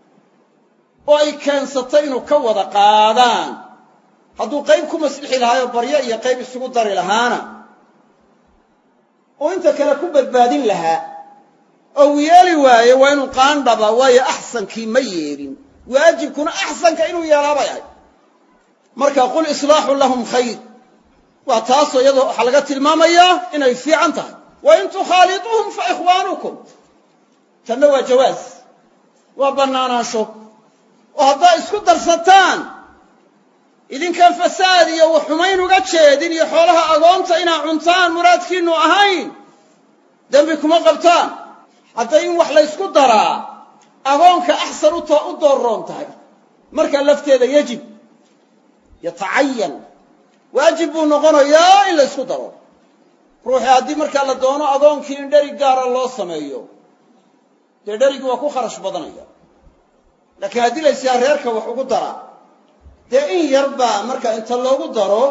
oo ay keensatay inuu ka wada qaadaan hadduu qayb ku maslixi lahaayoo baryo iyo qayb isugu dari lahaana oo inta kale ku badbaadin lahaa oo uu yeeli waayo waa inuu qaandhaba waayo axsankii ma yeelin waajibkuna axsanka inuu yeelaa bay ahay marka qul islaaxun lahum khayr waa taasoo iyadoo waxaa laga tilmaamayaa inay fiican tahay wa in tukhaaliduuhum fa ikhwaanukum tanna waa jawaas waa bannaanaansho oo haddaa isku darsataan idinkaan fasaad iyo xumayn uga jeedin iyo xoolaha agoonta inaa cuntaan muraadkiinnu ahayn dembi kuma qabtaan hadday in wax laysku daraa agoonka axsan u doorroon tahay marka lafteeda yajib yatacayan waajib buu noqonayaa in laysku daro ruuxii haddii markaa la doono agoonkii in dheri gaara loo sameeyo dee dherigii waa ku kharash badanaya laakiin haddii laysiyaa reerka wax ugu daraa dee in yar baa markaa inta loogu daro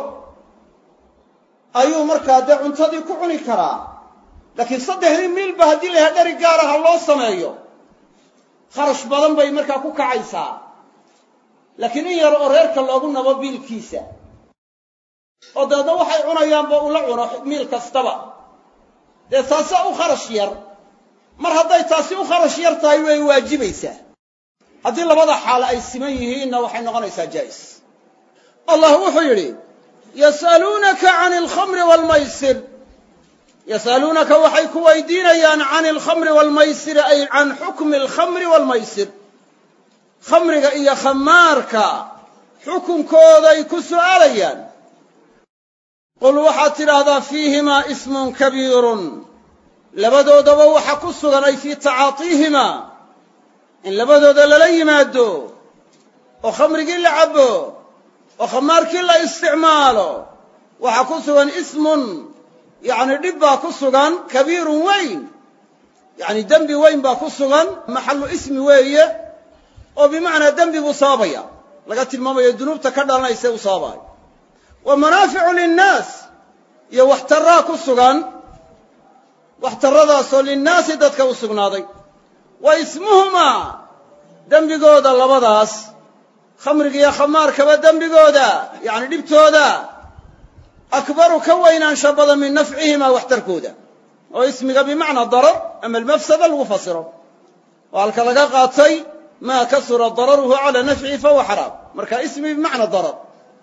ayuu markaa dee cuntadii ku cuni karaa laakiin 3 miilba haddii layaha dheri gaara ha loo sameeyo kharash badan bay markaa ku kacaysaa laakiin in yar oo reerka loogu nabo biilkiisa oo dabeedna waxay cunayaanba uu la cuno miil kastaba dee taasaa u kharash yar mar hadday taasi u kharash yar tahay way waajibaysaa haddii labada xaal ay siman yihiinna waxay noqonaysaa jaa'is allah wuxuu yidhi yas'aluunaka can alkhamri waalmaysir yas'aluunaka waxay ku weydiinayaan can alkhamri waalmaysir ay can xukmi alkhamri waalmaysir khamriga iyo khamaarka xukunkooday ku su'aalayaan qul waxaad tidhaahdaa fiihimaa ismun kabiirun labadoodaba waxa ku sugan ay fii tacaatiihimaa in labadooda lala yimaado oo khamrigii la cabbo oo khamaarkii la isticmaalo waxa ku sugan ismun yacni dhib baa ku sugan kabiirun weyn yacni dembi weyn baa ku sugan maxallu ismi weeye oo bimacnaa dembi buu sababaya laga tilmaamayo dunuubta ka dhalanaysa u sababayo wa manaaficu linnaas iyo waxtarraa ku sugan waxtarradaasoo linnaasi dadka u sugnaaday wa ismuhumaa dembigooda labadaas khamriga iyo khamaarkaba dembigooda yacni dhibtooda akbaru ka weynaansha badan min nafcihimaa waxtarkooda oo ismiga bimacnaa darar ama almafsada lagu fasiro oo halka laga qaatay maa kasura dararuhu calaa nafcihi fahuwa xaraam marka ismi bimacna darar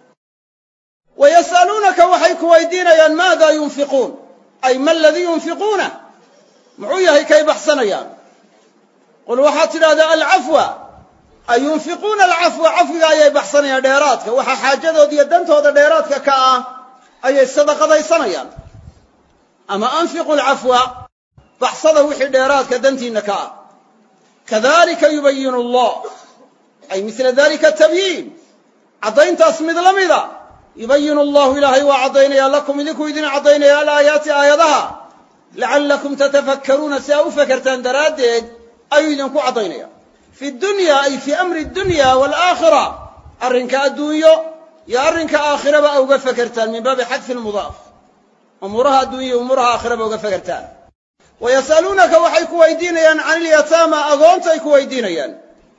wayas'aluunaka waxay ku weydiinayaan maada yunfiquun ay ma aladii yunfiquuna muxuu yahay kay baxsanayaan qul waxaad tidhahdaa alcafwa ay yunfiquuna alcafwa cafwiga ayay baxsanayaan dheeraadka waxa xaajadooda iyo dantooda dheeraadka ka ah ayay sadaqadaysanayaan ama anfiqu alcafwa baxsada wixii dheeraadka dantiinna ka ah kadalika yubayinu allah ay mila dalika tabyiin caddayntaas mid la mida yubayinu allahu ilaahay waa caddaynaya lakum idinku idin caddaynaya alaayaati aayadaha lacallakum tatafakkaruuna si aa u fakertaan daraaddeed ayuu idinku caddaynaya fi dunya ay fii amri dunya waalaakhira arrinka adduunyo iyo arrinka aakhiraba a uga fakertaan min baabi xadfi lmudaaf umuuraha adduunya iyo umuuraha aakhiraba uga fakertaan wayas'aluunaka waxay ku weydiinayaan can ilyataama agoontay ku weydiinayaan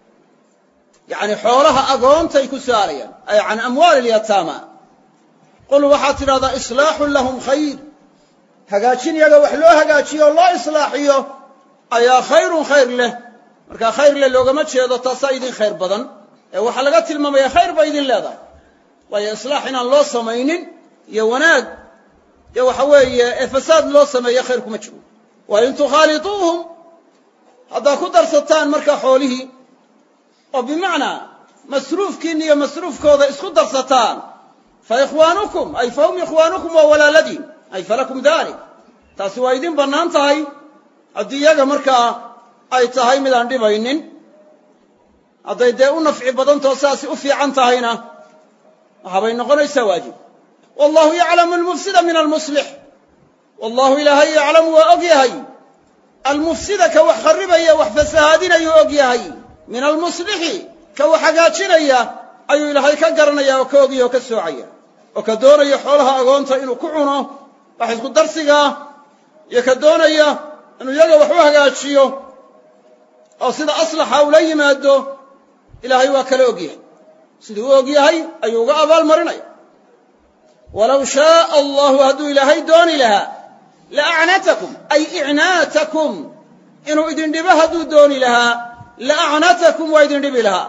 yacni xoolaha agoontay ku su'aalayaan ay can amwaali ilyataama qul waxaad tidhahdaa islaaxun lahum khayr hagaajin yaga wax loo hagaajiyo o loo islaaxiyo ayaa khayrun khayr leh markaa khayr leh loogama jeedo taasaa idin khayr badan ee waxaa laga tilmaamaya khayr ba idin leedahay waayo islaax inaan loo samaynin iyo wanaag iyo waxa weeye ee fasaad loo sameeyo khayr kuma jiro wa in tukhaaliduuhum haddaad ku darsataan markaa xoolihii oo bimacnaa masruufkiinna iyo masruufkooda isku darsataan fa ikhwaanukum ay fahum ikhwaanukum waa walaaladiin ay falakum dalik taasi waa idin bannaan tahay haddii iyaga markaa ay tahay mid aan dhibaynin hadday dee u nafci badantao saasi u fiican tahayna waxaabay noqonaysaa waajib wallahu yaclamu almufsida min almuslix wallahu ilaahay yaclamu waa og yahay almufsida ka wax kharribaya wax fasahaadinayuu og yahay min almuslixi ka wax hagaajinaya ayuu ilaahay ka garanaya oo ka ogya oo ka soocaya oo ka doonaya xoolaha agoonta inuu ku cuno wax isku darsigaa iyo ka doonaya inuu iyaga wax u hagaajiyo oo sida aslaxa ula yimaado ilaahay waa kala og yahay siduu u og yahay ayuu uga abaal marinaya walow shaaa allahu hadduu ilaahay dooni lahaa la acnatakum ay icnaatakum inuu idin dhibo hadduu dooni lahaa la acnatakum waa idin dhibi lahaa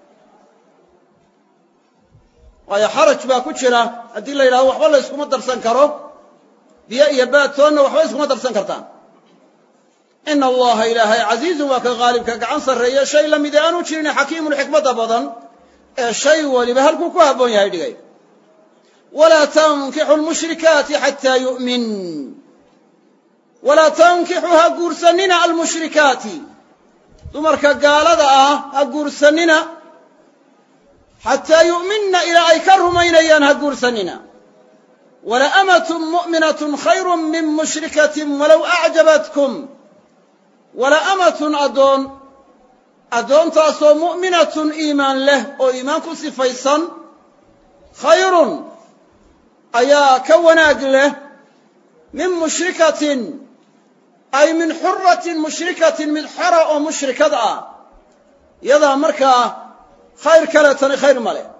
waayo xaraj baa ku jira haddii la yidhahdo waxba la yskuma darsan karo biyo iyo baadtoonna waxba iskuma darsan kartaan ina allaha ilaahay casiizun waa ka qaalibka gacan sarreeya shay la mid ee aanu jirin xakiimun xikmadda badan ee shay waliba halkuu ku habboon yahay dhigay walaa tankixu lmushrikaati xataa yu'min walaa tankixu ha guursanina almushrikaati dumarka gaalada ah ha guursanina xataa yu'minna ilaa ay ka rumaynayaan ha guursanina wala amatun mu'minatun khayrun min mushrikatin walow acjabatkum wala amatun addoontaasoo mu'minatun iimaan leh oo iimaan ku sifaysan khayrun ayaa ka wanaag leh min mushrikatin ay min xuratin mushrikatin mid xora oo mushrikad ah yadaa markaa khayr kale tani khayr ma leh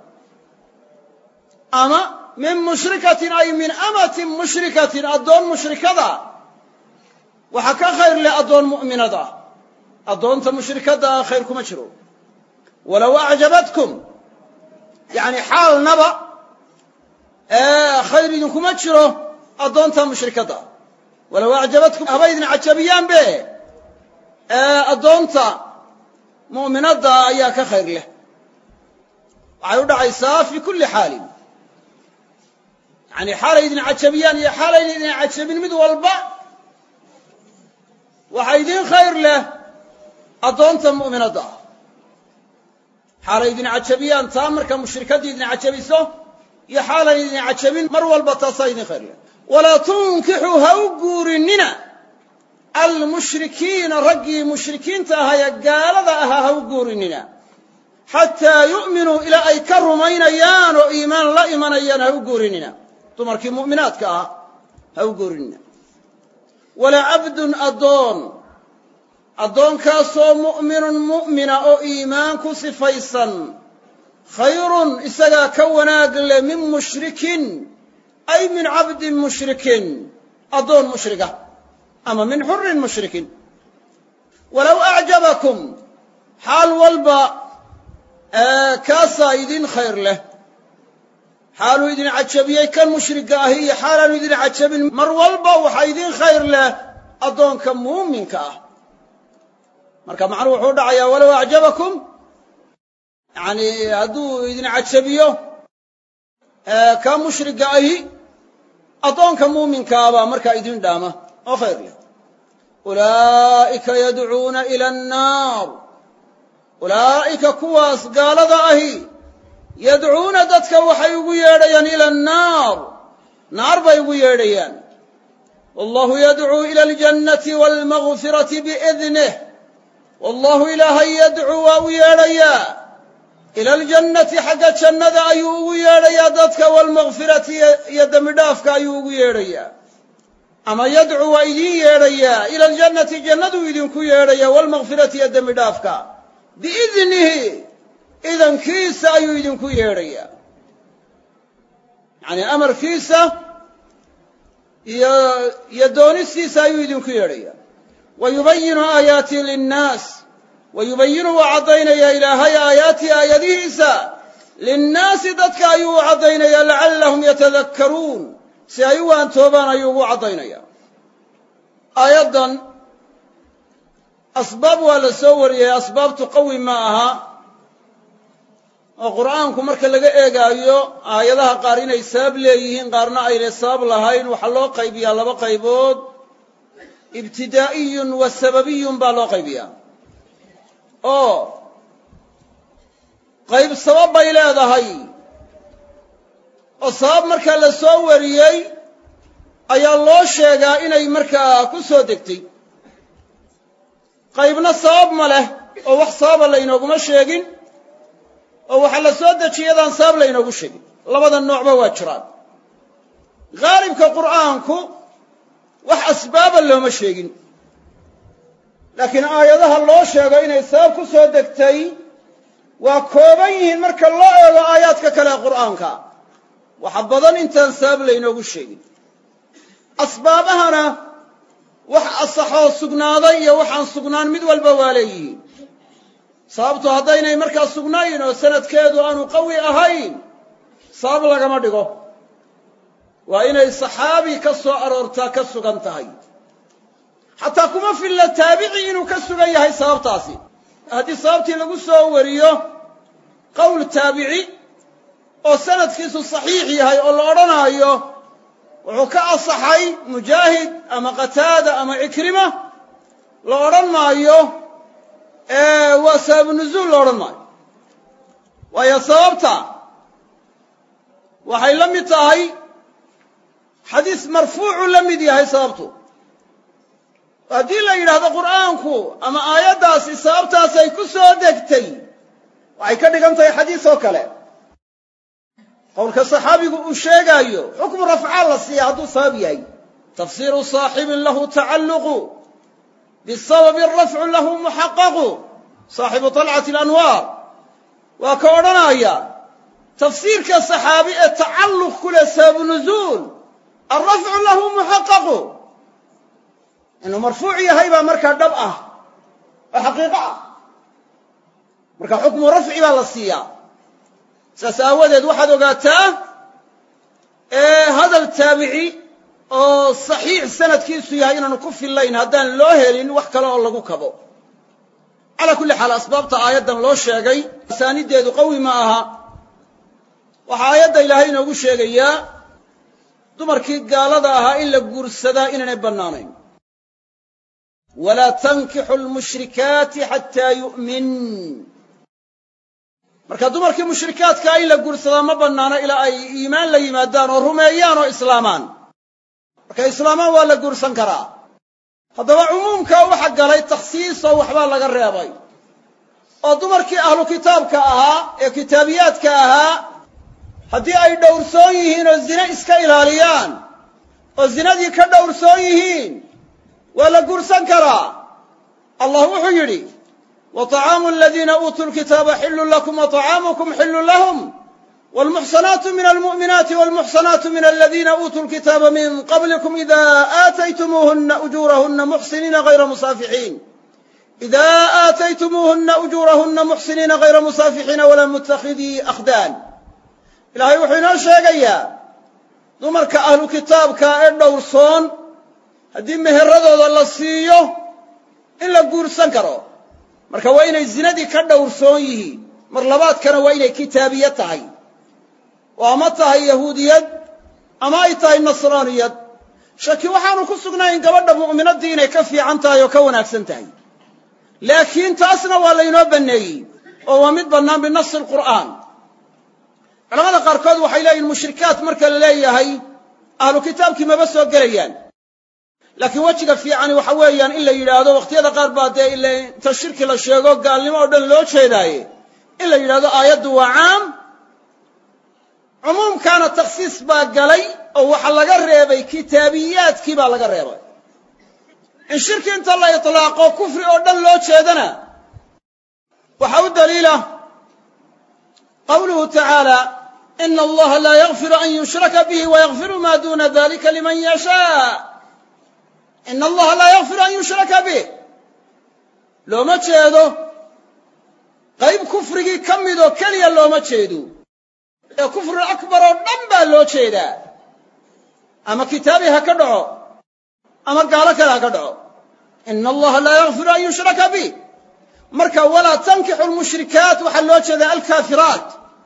ama min mushrikatin ay min amatin mushrikatin addoon mushrikada waxaa ka khayr leh addoon mu'minad ah addoonta mushrikadda ah khayr kuma jiro walow acjabatkum yacni xaalnaba khayr idinkuma jiro addoonta mushrikadda ah walow acjabatkum haba idin cajabiyaanbe addoonta mu'minadda ayaa ka khayr leh waxay u dhacaysaa fii kulli xaalin yacni xaalay idin cajabiyaan iyo xaalayna idin cajabin mid walba waxaa idin khayr leh addoonta mu'minadda ah xaalay idin cajabiyaan taa marka mushrikaddii idin cajabiso iyo xaalay idin cajabin mar walba taasaa idin khayr leh walaa tunkixuu ha u guurinina almushrikiina raggii mushrikiinta ahaayee gaalada ahaa ha u guurinina xataa yu'minuu ilaa ay ka rumaynayaan oo iimaan la imanayaan ha u guurinina dumarkii mu'minaadka ah ha u guurinina walaa cabdun addoonkaasoo mu'minun mu'mina oo iimaan ku sifaysan khayrun isagaa ka wanaag leh min mushrikin ay min cabdin mushrikin addoon mushrika ama min xurin mushrikin walow acjabakum xaal walba kaasaa idin khayr leh xaaluu idin cajabiyey kan mushriga ahi iyo xaalaanu idin cajabin mar walba waxaa idin khayr leh addoonka muuminka ah marka macnuhu wuxuu dhacayaa walow acjabakum yani hadduu idin cajabiyo ka mushriga ahi addoonka muuminkaabaa markaa idin dhaama oo khayr leh ulaa'ika yadcuuna ila annaar ulaa'ika kuwaas gaalada ahi yadcuuna dadka waxay ugu yeedhayaan ila annaar naar bay ugu yeedhayaan wallahu yadcuu ila aljannati waalmagfirati biidnih wallahu ilaahay yadcuu waa u yeedhayaa ila aljannati xagga jannada ayuu ugu yeedhayaa dadka waalmagfirati iyo dembi dhaafka ayuu ugu yeedhayaa ama yadcuu waa idin yeedhayaa ila aljannati jannaduu idinku yeedhayaa waalmagfirati iyo dembi dhaafka biidnihi idankiisa ayuu idinku yeedhayaa yacni amarkiisa iyo doonistiisa ayuu idinku yeedhayaa wayubayinu aayaatii linnaas wayubayinu waa caddaynayaa ilaahay aayaatii aayadihiisa linnaasi dadka ayuu u caddaynayaa lacallahum yatadakkaruun si ay u waantoobaan ayuu ugu caddaynayaa aayaddan asbaab waa la soo wariyey asbaabtu qawi ma aha oo qur'aanku marka laga eegaayo aayadaha qaar inay sabab leeyihiin qaarna aynay sabab lahayn waxaa loo qaybiyaa laba qaybood ibtidaa'iyun wa sababiyun baa loo qaybiyaa oo qayb sabab bay leedahay oo sabab markaa la soo wariyey ayaa loo sheegaa inay markaa ku soo degtay qaybna sabab ma leh oo wax sababa laynooguma sheegin oo waxaa la soo dejiyadaan sabab laynoogu sheegin labada noocba waa jiraan haalibka qur'aanku wax asbaaba looma sheegin laakiin aayadaha loo sheego inay sabab ku soo degtay waa kooban yihiin marka loo eego aayaadka kale ee qur'aanka waxa badan intaan sabab laynoogu sheegin asbaabahana wax asaxoo sugnaaday iyo waxaan sugnaan mid walba waa leeyihiin sababtu haddaynay markaa sugnayn oo sanadkeedu aanu qawi ahayn sabab lagama dhigo waa inay saxaabi ka soo aroortaa ka sugan tahay xataa kuma filla taabici inuu ka sugan yahay sababtaasi haddii sababtii lagu soo wariyo qowl taabici oo sanadkiisu saxiix yahay oo la odhanaayo wuxuu ka asaxay mujaahid ama qataada ama cikrima la odhan maayo waa sababu nuzuul la odhan maayo waayo sababta waxay la mid tahay xadiis marfuucu la mid yahay sababtu haddii la yidhaahdo qur'aanku ama aayaddaasi sababtaasay ku soo degtay waxay ka dhigan tahay xadiis oo kale qowlka saxaabigu uu sheegaayo xukmu rafcaa la siiya hadduu sabab yahay tafsiiru saaxibin lahu tacalluqu bisababi rafcu lahu muxaqaqu saaxibu talcati alanwaar waa ka odhanaya tafsiirka saxaabi ee tacalluq ku leh sababu nuzuul alrafcu lahu muxaqaqu inuu marfuuc yahay baa markaa dhab ah oo xaqiiqo ah marka xukmu rafci baa la siiyaa saas aawadeed waxaad ogaataa hadal taabici oo saxiix sanadkiisu yahay inaanu ku fillayn haddaan loo helin wax kale oo lagu kabo calaa kulli xaal asbaabta aayaddan loo sheegay asaanideedu qawi ma aha waxaa aayadda ilaahay inoogu sheegayaa dumarkii gaalada ahaa in la guursadaa inaanay bannaanayn walaa tankixu lmushrikaati xataa yu'min marka dumarkii mushrikaadkaa in la guursadaa ma bannaano ilaa ay iimaan la yimaadaan oo rumeeyaan oo islaamaan markay islaamaan waa la guursan karaa haddaba cumuumkaa waxa galay takhsiis oo waxbaa laga reebay oo dumarkii ahlu kitaabka ahaa ee kitaabiyaadka ahaa haddii ay dhowrsoon yihiin oo zine iska ilaaliyaan oo zinadii ka dhowrsoon yihiin waa la guursan karaa allah wuxuu yidhi وطعام الذين أوتوا الكتاب حل لكم وطعامكم حل لهم والمحصنات من المؤمنات والمحصنات من الذين أوتوا الكتاب من قبلكم إذا آتيتموهن أجورهن محصنين غير مصافحين إذا آتيتموهن أجورهن محسنين غير مسافحين ولا متخذي أخدان إلهي وحينا شاقيا دمرك أهل كتابك إدور صون هدي مهردو الله سيو إلا قرسان كرو marka waa inay zinadii ka dhowrsoon yihiin marlabaadkana waa inay kitaabiyad tahay oo ama tahay yahuudiyad ama ay tahay nasraaniyad shaki waxaanu ku sugnayn gabadha mu'minadii inay ka fiican tahay oo ka wanaagsan tahay laakiin taasna waa laynoo baneeyey oo waa mid bannaan binas alqur'aan culamada qaarkood waxay leeyihiin mushrikaat marka la leeyahay ahlu kitaabkii maba soo gelayaan laakiin wajiga fiicani waxa weeyaan in la yidhaahdo waqtiyada qaar baa dee inta shirki la sheego gaalnimo oo dhan loo jeedaaye in la yidhahdo aayaddu waa caam cumuumkaana takhsiis baa galay oo waxa laga reebay kitaabiyaadkii baa laga reebay in shirki inta la itlaaqo kufri oo dhan loo jeedana waxa u daliila qawluhu tacaala ina allaha laa yakfiru an yushraka bihi wayakfiru ma duna dalika liman yashaa إن الله لا يغفر أن يشرك به لو ما تشهدوا قيب كفرك كمدوا كليا لو ما تشهدوا كفر الأكبر ونبا لو تشهدا أما كتابي هكذا أما قالك هكذا إن الله لا يغفر أن يشرك به مركا ولا تنكح المشركات وحلو تشهدا الكافرات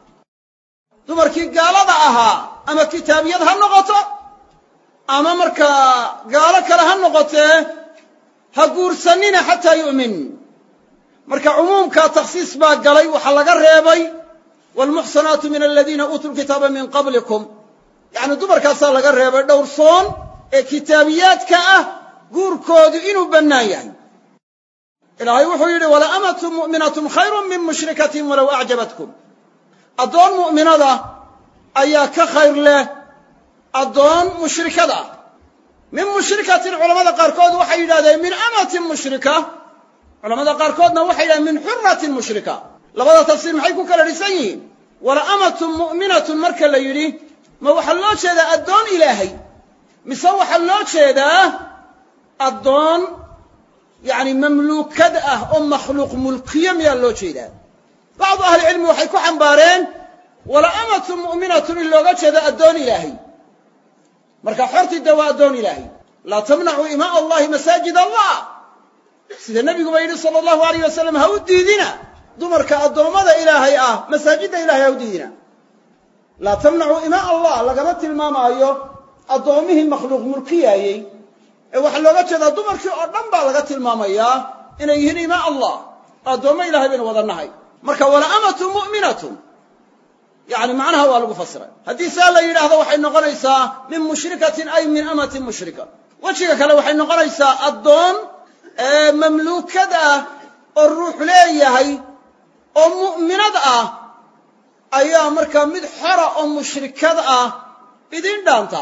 تمركي قال ضعها أما كتابي يظهر نغطة ama markaa gaalo kale ha noqotee ha guursanina xataa yu'min marka cumuumka takhsiis baa galay waxaa laga reebay waalmuxsanaatu min aladiina uutuu lkitaaba min qablikum yacni dumarkaasaa laga reebay dhowrsoon ee kitaabiyaadka ah guurkoodu inuu bannaan yahay ilaahay wuxuu yidhi wala amatu mu'minatun khayrun min mushrikatin walow acjabatkum addoon mu'minada ayaa ka khayr leh addoon mushrikada ah min mushrikatin culamada qaarkood waxay yidhahdeen min amatin mushrika culamada qaarkoodna waxay yidhahdeen min xuratin mushrika labada tafsiir maxay ku kala dhisan yihiin wala amatun mu'minatun marka la yidhi ma waxaa loo jeedaa addoon ilaahay mise waxaa loo jeedaa addoon yacni mamluukad ah oo makhluuq mulkiya miyaa loo jeedaa bacdu ahlicilmi waxay ku xambaareen wala amatun mu'minatun in looga jeeda addoon ilaahay marka xortida waa addoon ilaahay laa tamnacuu imaa allahi masaajid allah sida nebiguba yidhi sala allahu alayh wasalam ha u diidina dumarka addoommada ilaahay ah masaajidda ilahay ha u diidina laa tamnacuu imaa allah lagama tilmaamaayo addoommihii makhluuq mulkiyaayey ee waxaa looga jeedaa dumarkii oo dhan baa laga tilmaamayaa inay yihiin imaa allah addoommo ilahay baynu wada nahay marka wala amatu mu'minatun يعني معناها waa lagu fasiray haddii saa la yidhaahdo waxay noqonaysaa min mushrikatin ay min amatin mushrika wejiga kale waxay noqonaysaa addoon mamluukad ah oo ruux leeyahay oo mu'minad ah ayaa markaa mid xora oo mushrikad ah idin dhaanta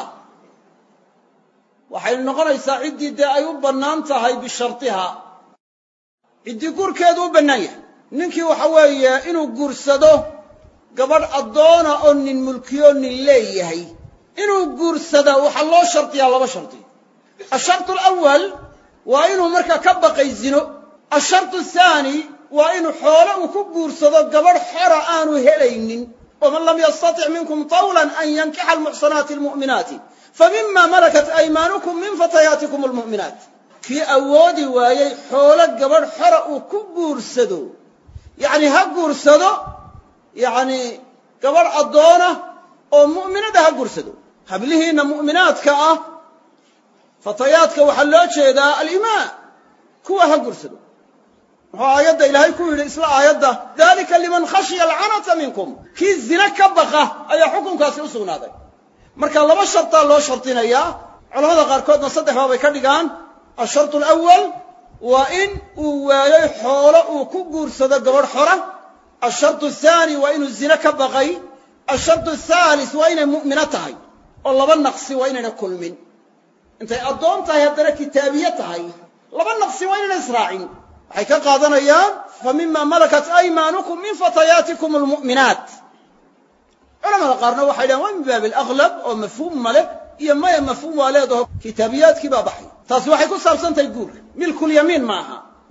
waxay noqonaysaa ciddii dee ay u bannaan tahay bishartiha ciddii guurkeedu u bannaan yahay ninkii waxa weeye inuu guursado gabadh addoona oo nin mulkiyo nin leeyahay inuu guursadaa waxaa loo shardiyaa laba shardi ashartu alawal waa inuu markaa ka baqay zino ashartu athaani waa inuu xoole uu ku guursado gabadh xora aanu helaynin waman lam yastatic minkum tawlan an yankixa almuxsanaati almu'minaati famima malakat aymaanukum min fatayaatikum almu'minaat kii awoodi waayey xoole gabadh xora uu ku guursado yacni ha guursado yacni gabadh addoona oo mu'minada ha guursado hablihiinna mu'minaadka ah fatayaadka waxaa loo jeedaa alimaa kuwa ha guursado wuxuu aayadda ilaahay ku yidhi isla aayadda dalika liman khashiya alcanata minkum kii zina ka baqa ayaa xukunkaasi u sugnaaday marka laba shartaa loo shardinayaa culamada qaarkoodna saddex baabay ka dhigaan ashartu alawal waa in uu waayay xoolo uu ku guursado gabadh xora ashartu athaani waa inuu zine ka baqay ashartu athaalis waa inay mu'mino tahay oo laba naqsi waa inayna kulmin intay addoon tahay haddana kitaabiye tahay laba naqsi waa inayna israacin waxay ka qaadanayaan famima malakat aymaanukum min fatayaatikum almu'minaat culamada qaarna waxay dhahan waa min baabi alaglab oo mafhuum ma leh iyo maya mafhuum waa leedaho kitaabiyaadkii baa baxay taasi waxay ku saabsan tahay guurka milkulyamiin maaha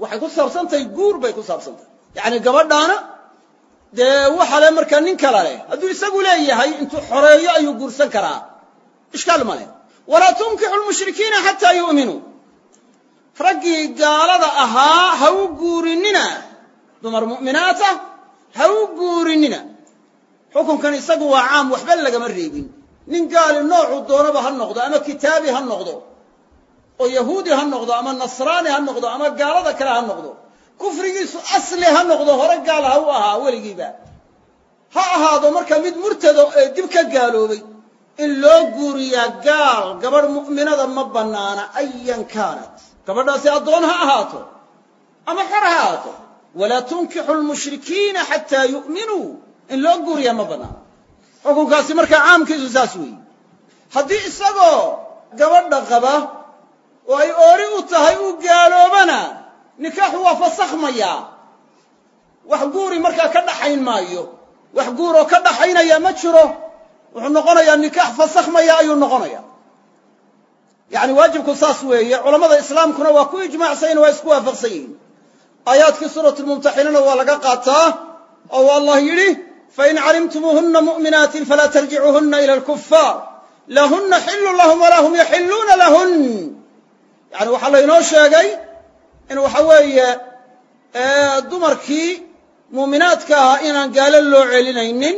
waxay ku saabsantahay guur bay ku saabsantahay yacni gabadhaana dee waxa le markaa nin kala leh hadduu isagu leeyahay intuu xoreeyo ayuu guursan karaa ishkaal ma leh walaa tunkixu lmushrikiina xataa yu'minuu raggii gaalada ahaa ha u guurinina dumar mu'minaata ha u guurinina xukunkan isagu waa caam waxba lagama reebin nin gaali noocuu doonaba ha noqdo ama kitaabi ha noqdo oo yahuudi ha noqdo ama nasraani ha noqdo ama gaalada kale ha noqdo kufrigiisu asli ha noqdo hore gaal ha u ahaa weligiiba ha ahaado marka mid murtado ee dib ka gaaloobay in loo guuriyaa gaal gabadh mu'minada ma bannaana ayan kaanat gabadhaasi addoon ha ahaato ama xor ha ahaato walaa tunkixu lmushrikiina xataa yu'minuu in loo guuriyaa ma bannaana xukunkaasi markaa caamkiisu saas weeye haddii isagoo gabadha qaba oo ay oori u tahay uu gaaloobana nikaaxu waa fasakhmayaa wax guuri markaa ka dhaxayn maayo wax guuroo ka dhaxaynaya ma jiro wuxuu noqonayaa nikaax fasakhmaya ayuu noqonayaa yacni waajibku saas weeye culammada islaamkuna waa ku ijmaacsayin waa isku waafaqsan yihiin aayaadkii suuratulmumtaxinana waa laga qaataa oo allah yidhi fain calimtumuuhunna mu'minaatin falaa tarjicuuhunna ila alkufaar lahunna xillun lahum walaa hum yaxilluuna lahun yani waxaa laynoo sheegay in waxa weeye dumarkii mu'minaadka ahaa inaan gaalo loo celinaynin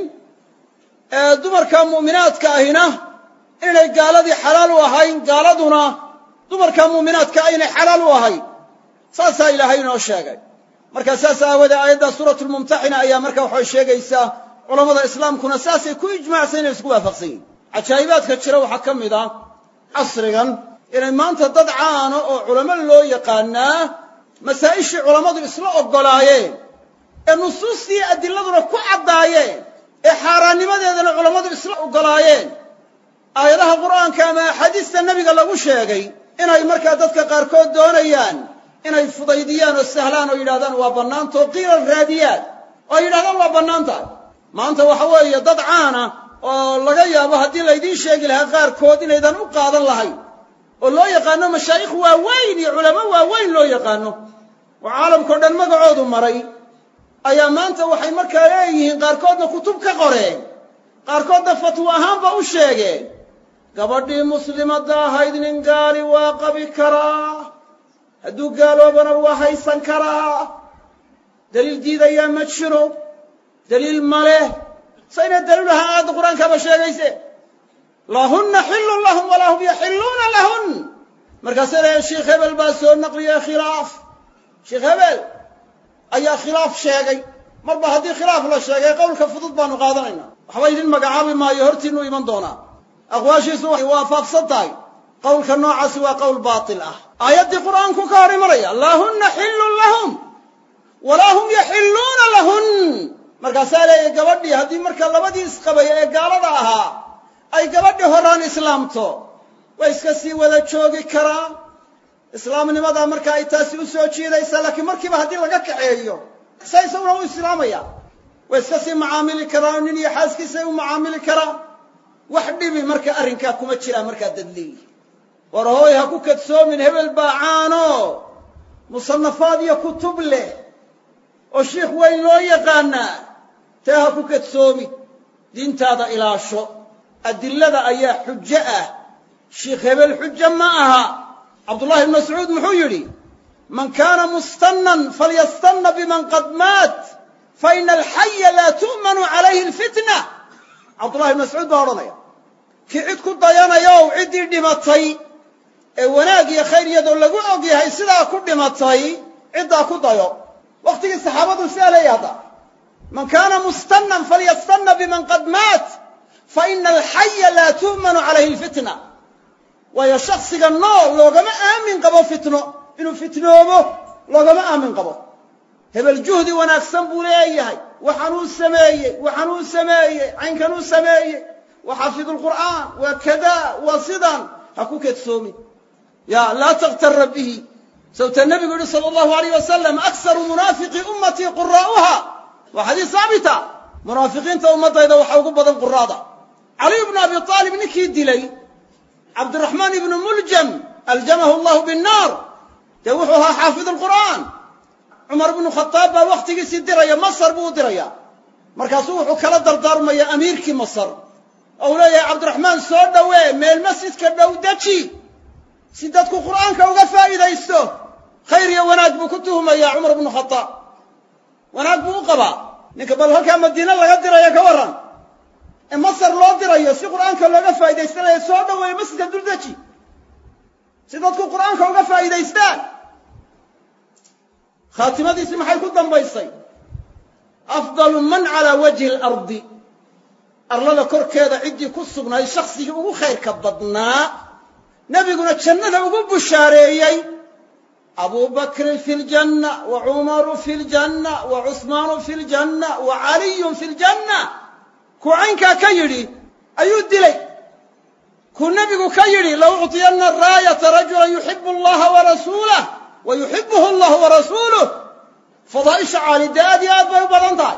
dumarka mu'minaadka ahina inay gaaladii xalaal u ahayn gaaladuna dumarka mu'minaadka aynay xalaal u ahayn saasaa ilaahay inoo sheegay marka saas aawadee aayadda suuratulmumtaxina ayaa marka waxay sheegaysaa culammada islaamkuna saasay ku ijmaacsan inay isku waafaqsan yihin cajaa'ibaadka jira waxaa ka mid ah casrigan inay maanta dad caano oo culamo loo yaqaanaa masaa'ishii culammadu isla oggolaayeen ee nusuustii adiladuna ku caddaayeen ee xaaraannimadeedana culammadu isla oggolaayeen aayadaha qur'aanka ama axaadiista nebiga lagu sheegay inay markaa dadka qaarkood doonayaan inay fudaydiyaan oo sahlaan oo yidhahdaan waa bannaantao qiila raadiyaan oo ay yidhahdaan waa bannaan tahay maanta waxa weeye dad caana oo laga yaabo haddii laydiin sheegi lahaa qaarkood inaydan u qaadan lahayn oo loo yaqaano mashaayikh waaweyn iyo culamo waaweyn loo yaqaano oo caalamkao dhan magacoodu maray ayaa maanta waxay markaa leeyihiin qaarkoodna kutub ka qoreen qaarkoodna fatwo ahaanba u sheegeen gabadhii muslimadda ahayd nin gaali waa qabi karaa hadduu gaaloobana waa haysan karaa daliil diidayaa ma jiro daliil ma leh sayna daliilaha aayadda qur-aankaaba sheegayse lahunna xillun lahum walaa hum yaxilluuna lahun markaasay leeyahay sheikh hebel baa soo naqliyey khilaaf sheikh hebel ayaa khilaaf sheegay marba haddii khilaaf la sheegay qowlka fudud baanu qaadanaynaa waxba idin magacaabi maayo hortiinu iman doonaa aqwaashiisu way waafaqsan tahay qowlka noocaasi waa qowl baatil ah aayaddii qur'aanku ka hor imanaya lahunna xillun lahum walaa hum yaxilluuna lahun markaasaa leeyahay gabadhii haddii marka labadii isqabaya ee gaalada ahaa ay gabadhii horaan islaamto way iska sii wada joogi karaa islaamnimadaa marka ay taasi u soo jiidaysaa laakiin markiiba haddii laga kaxeeyo sa isaguna u islaamaya way iska sii macaamili karaan oo nin iyo xaaskiisay u macaamili karaan wax dhibi marka arrinkaa kuma jiraan markaa dadleeyi war hooy ha ku kadsoomin hebel baa caano musannafaad iyo kutub leh oo shiikh weyn loo yaqaanaa tee ha ku kadsoomi diintaada ilaasho adilada ayaa xujo ah shiikh hebel xujo ma aha cabdullahi ibn mascuud muxuu yidhi man kaana mustannan falyastanna biman qad maat faina alxaya laa tu'manu calayhi alfitna cabdullahi ibn mascuud baa odhanaya kii cid ku dayanayow ciddii dhimatay ee wanaag iyo khayr iyadoo lagu og yahay sidaa ku dhimatay ciddaa ku dayo wakhtigii saxaabadu sidaa leeyahay hadda man kaana mustannan falyastanna biman qad maat faina alxaya laa tu'manu calayhi alfitna waayo shaksiga nool loogama aamin qabo fitno inuu fitnoobo loogama aamin qabo hebel juhdi wanaagsan buu leeyahay waxaanuu sameeyey caynkanuu sameeyey waa xaafidu lqur'aan waa kadaa waa sidan ha ku kadsoomin ya laa takhtara bihi sawta nebigu yihi sala allahu alayh wasalam aksaru munaafiqi ummatii quraa'uha waa xadiis haabita munaafiqiinta ummaddayda waxaa ugu badan quraada caliy bnu abi aalib ninkii dilay cabdiraxmaan ibnu muljam aljamahu allahu binnaar dee wuxuu ahaa xaafid alqur'aan cumar ibnu khataab baa wakhtigiisii diraya masar buu u diraya markaasuu wuxuu kala dardaarmaya amiirkii masar oo uu leeyahay cabdiraxmaan soo dhowee meel masjidka dhow deji si dadku qur'aanka uga faa'iidaysto khayr iyo wanaag buu ku tuhmayaa cumar ibnu khataab wanaag buu u qabaa ninka bal halkaa madiine laga dirayo ka warran ee masar loo dirayo si qur'aanka looga faa'iidaysanayo soo dhoweeye masjidka dul deji si dadku qur'aanka uga faa'iidaystaan khaatimadiisi maxay ku dambaysay afdalu man calaa wajhi alardi arlada korkeeda ciddii ku sugnayd shakhsigii ugu khayrka badnaa nebiguna jannada ugu bushaareeyey abuu bakrin fi ljanna wa cumaru fi ljanna wa cusmaanu fi ljanna wa caliyun fi ljanna kuu caynkaa ka yidhi ayuu dilay kuu nebigu ka yidhi la ucطiyanna raayata rajulan yuxibu allaha warasuulah wa yuxibuhu allahu warasuuluh fadaa'isha caalida aad iyo aad bay u badan tahay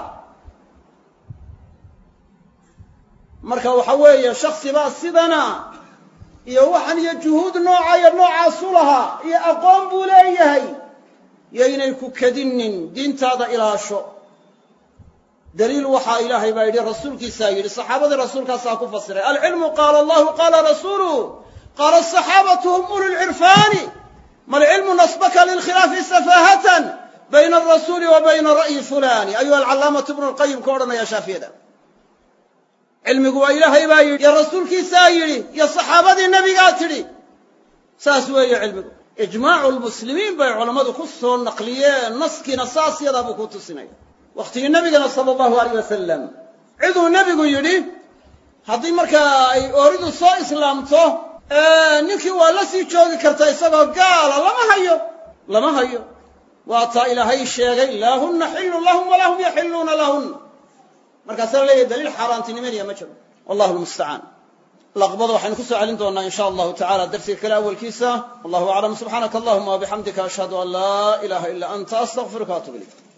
marka waxa weeye shaksi baa sidana iyo waxan iyo juhuud noocayo noocaasu lahaa iyo aqoon buu leeyahay iyo inay ku kadinin diintaada ilaasho daliil waxaa ilaahay baa yidhi rasuulkiisaa yidhi saxaabadii rasuulkaasaa ku fasiray alcilmu qaala allahu qaala rasuuluhu qaala asaxaabatu hum ulu lcirfaani ma alcilmu nasbaka lilkhilaafi safaahatan bayna alrasuuli wa bayna ra'yi fulani ayuu alcallaamatu ibnu lqayim ka odhanaya shaafiyada cilmigu waa ilaahay baa yidhi iyo rasuulkiisaa yidhi iyo saxaabadii nebigaa tidhi saas weeye cilmigu ijmaacu lmuslimiin bay culammadu ku soo naqliyeen naskiina saas yadaa buu ku tusinaya wakhtigii nebigana sala allahu alayh wasalam ciduu nebigu yidhi haddii markaa ay ooridu soo islaamto ninkii waa la sii joogi karta isagoo gaala lama hayo waa taa ilaahay sheegay laa hunna xillun lahum walaa hum yaxilluuna lahun markaasaa la leeyahay daliil xaaraantinimanaya ma jiro wallahu lmustacaan laqbada waxaynu ku soo celin doonaa in sha allahu tacala darsiga kale awalkiisa wallahu aclam subxaanaka allahuma wabixamdika ashhadu an laa ilaha ila anta astaqfiruka waatubu ilayk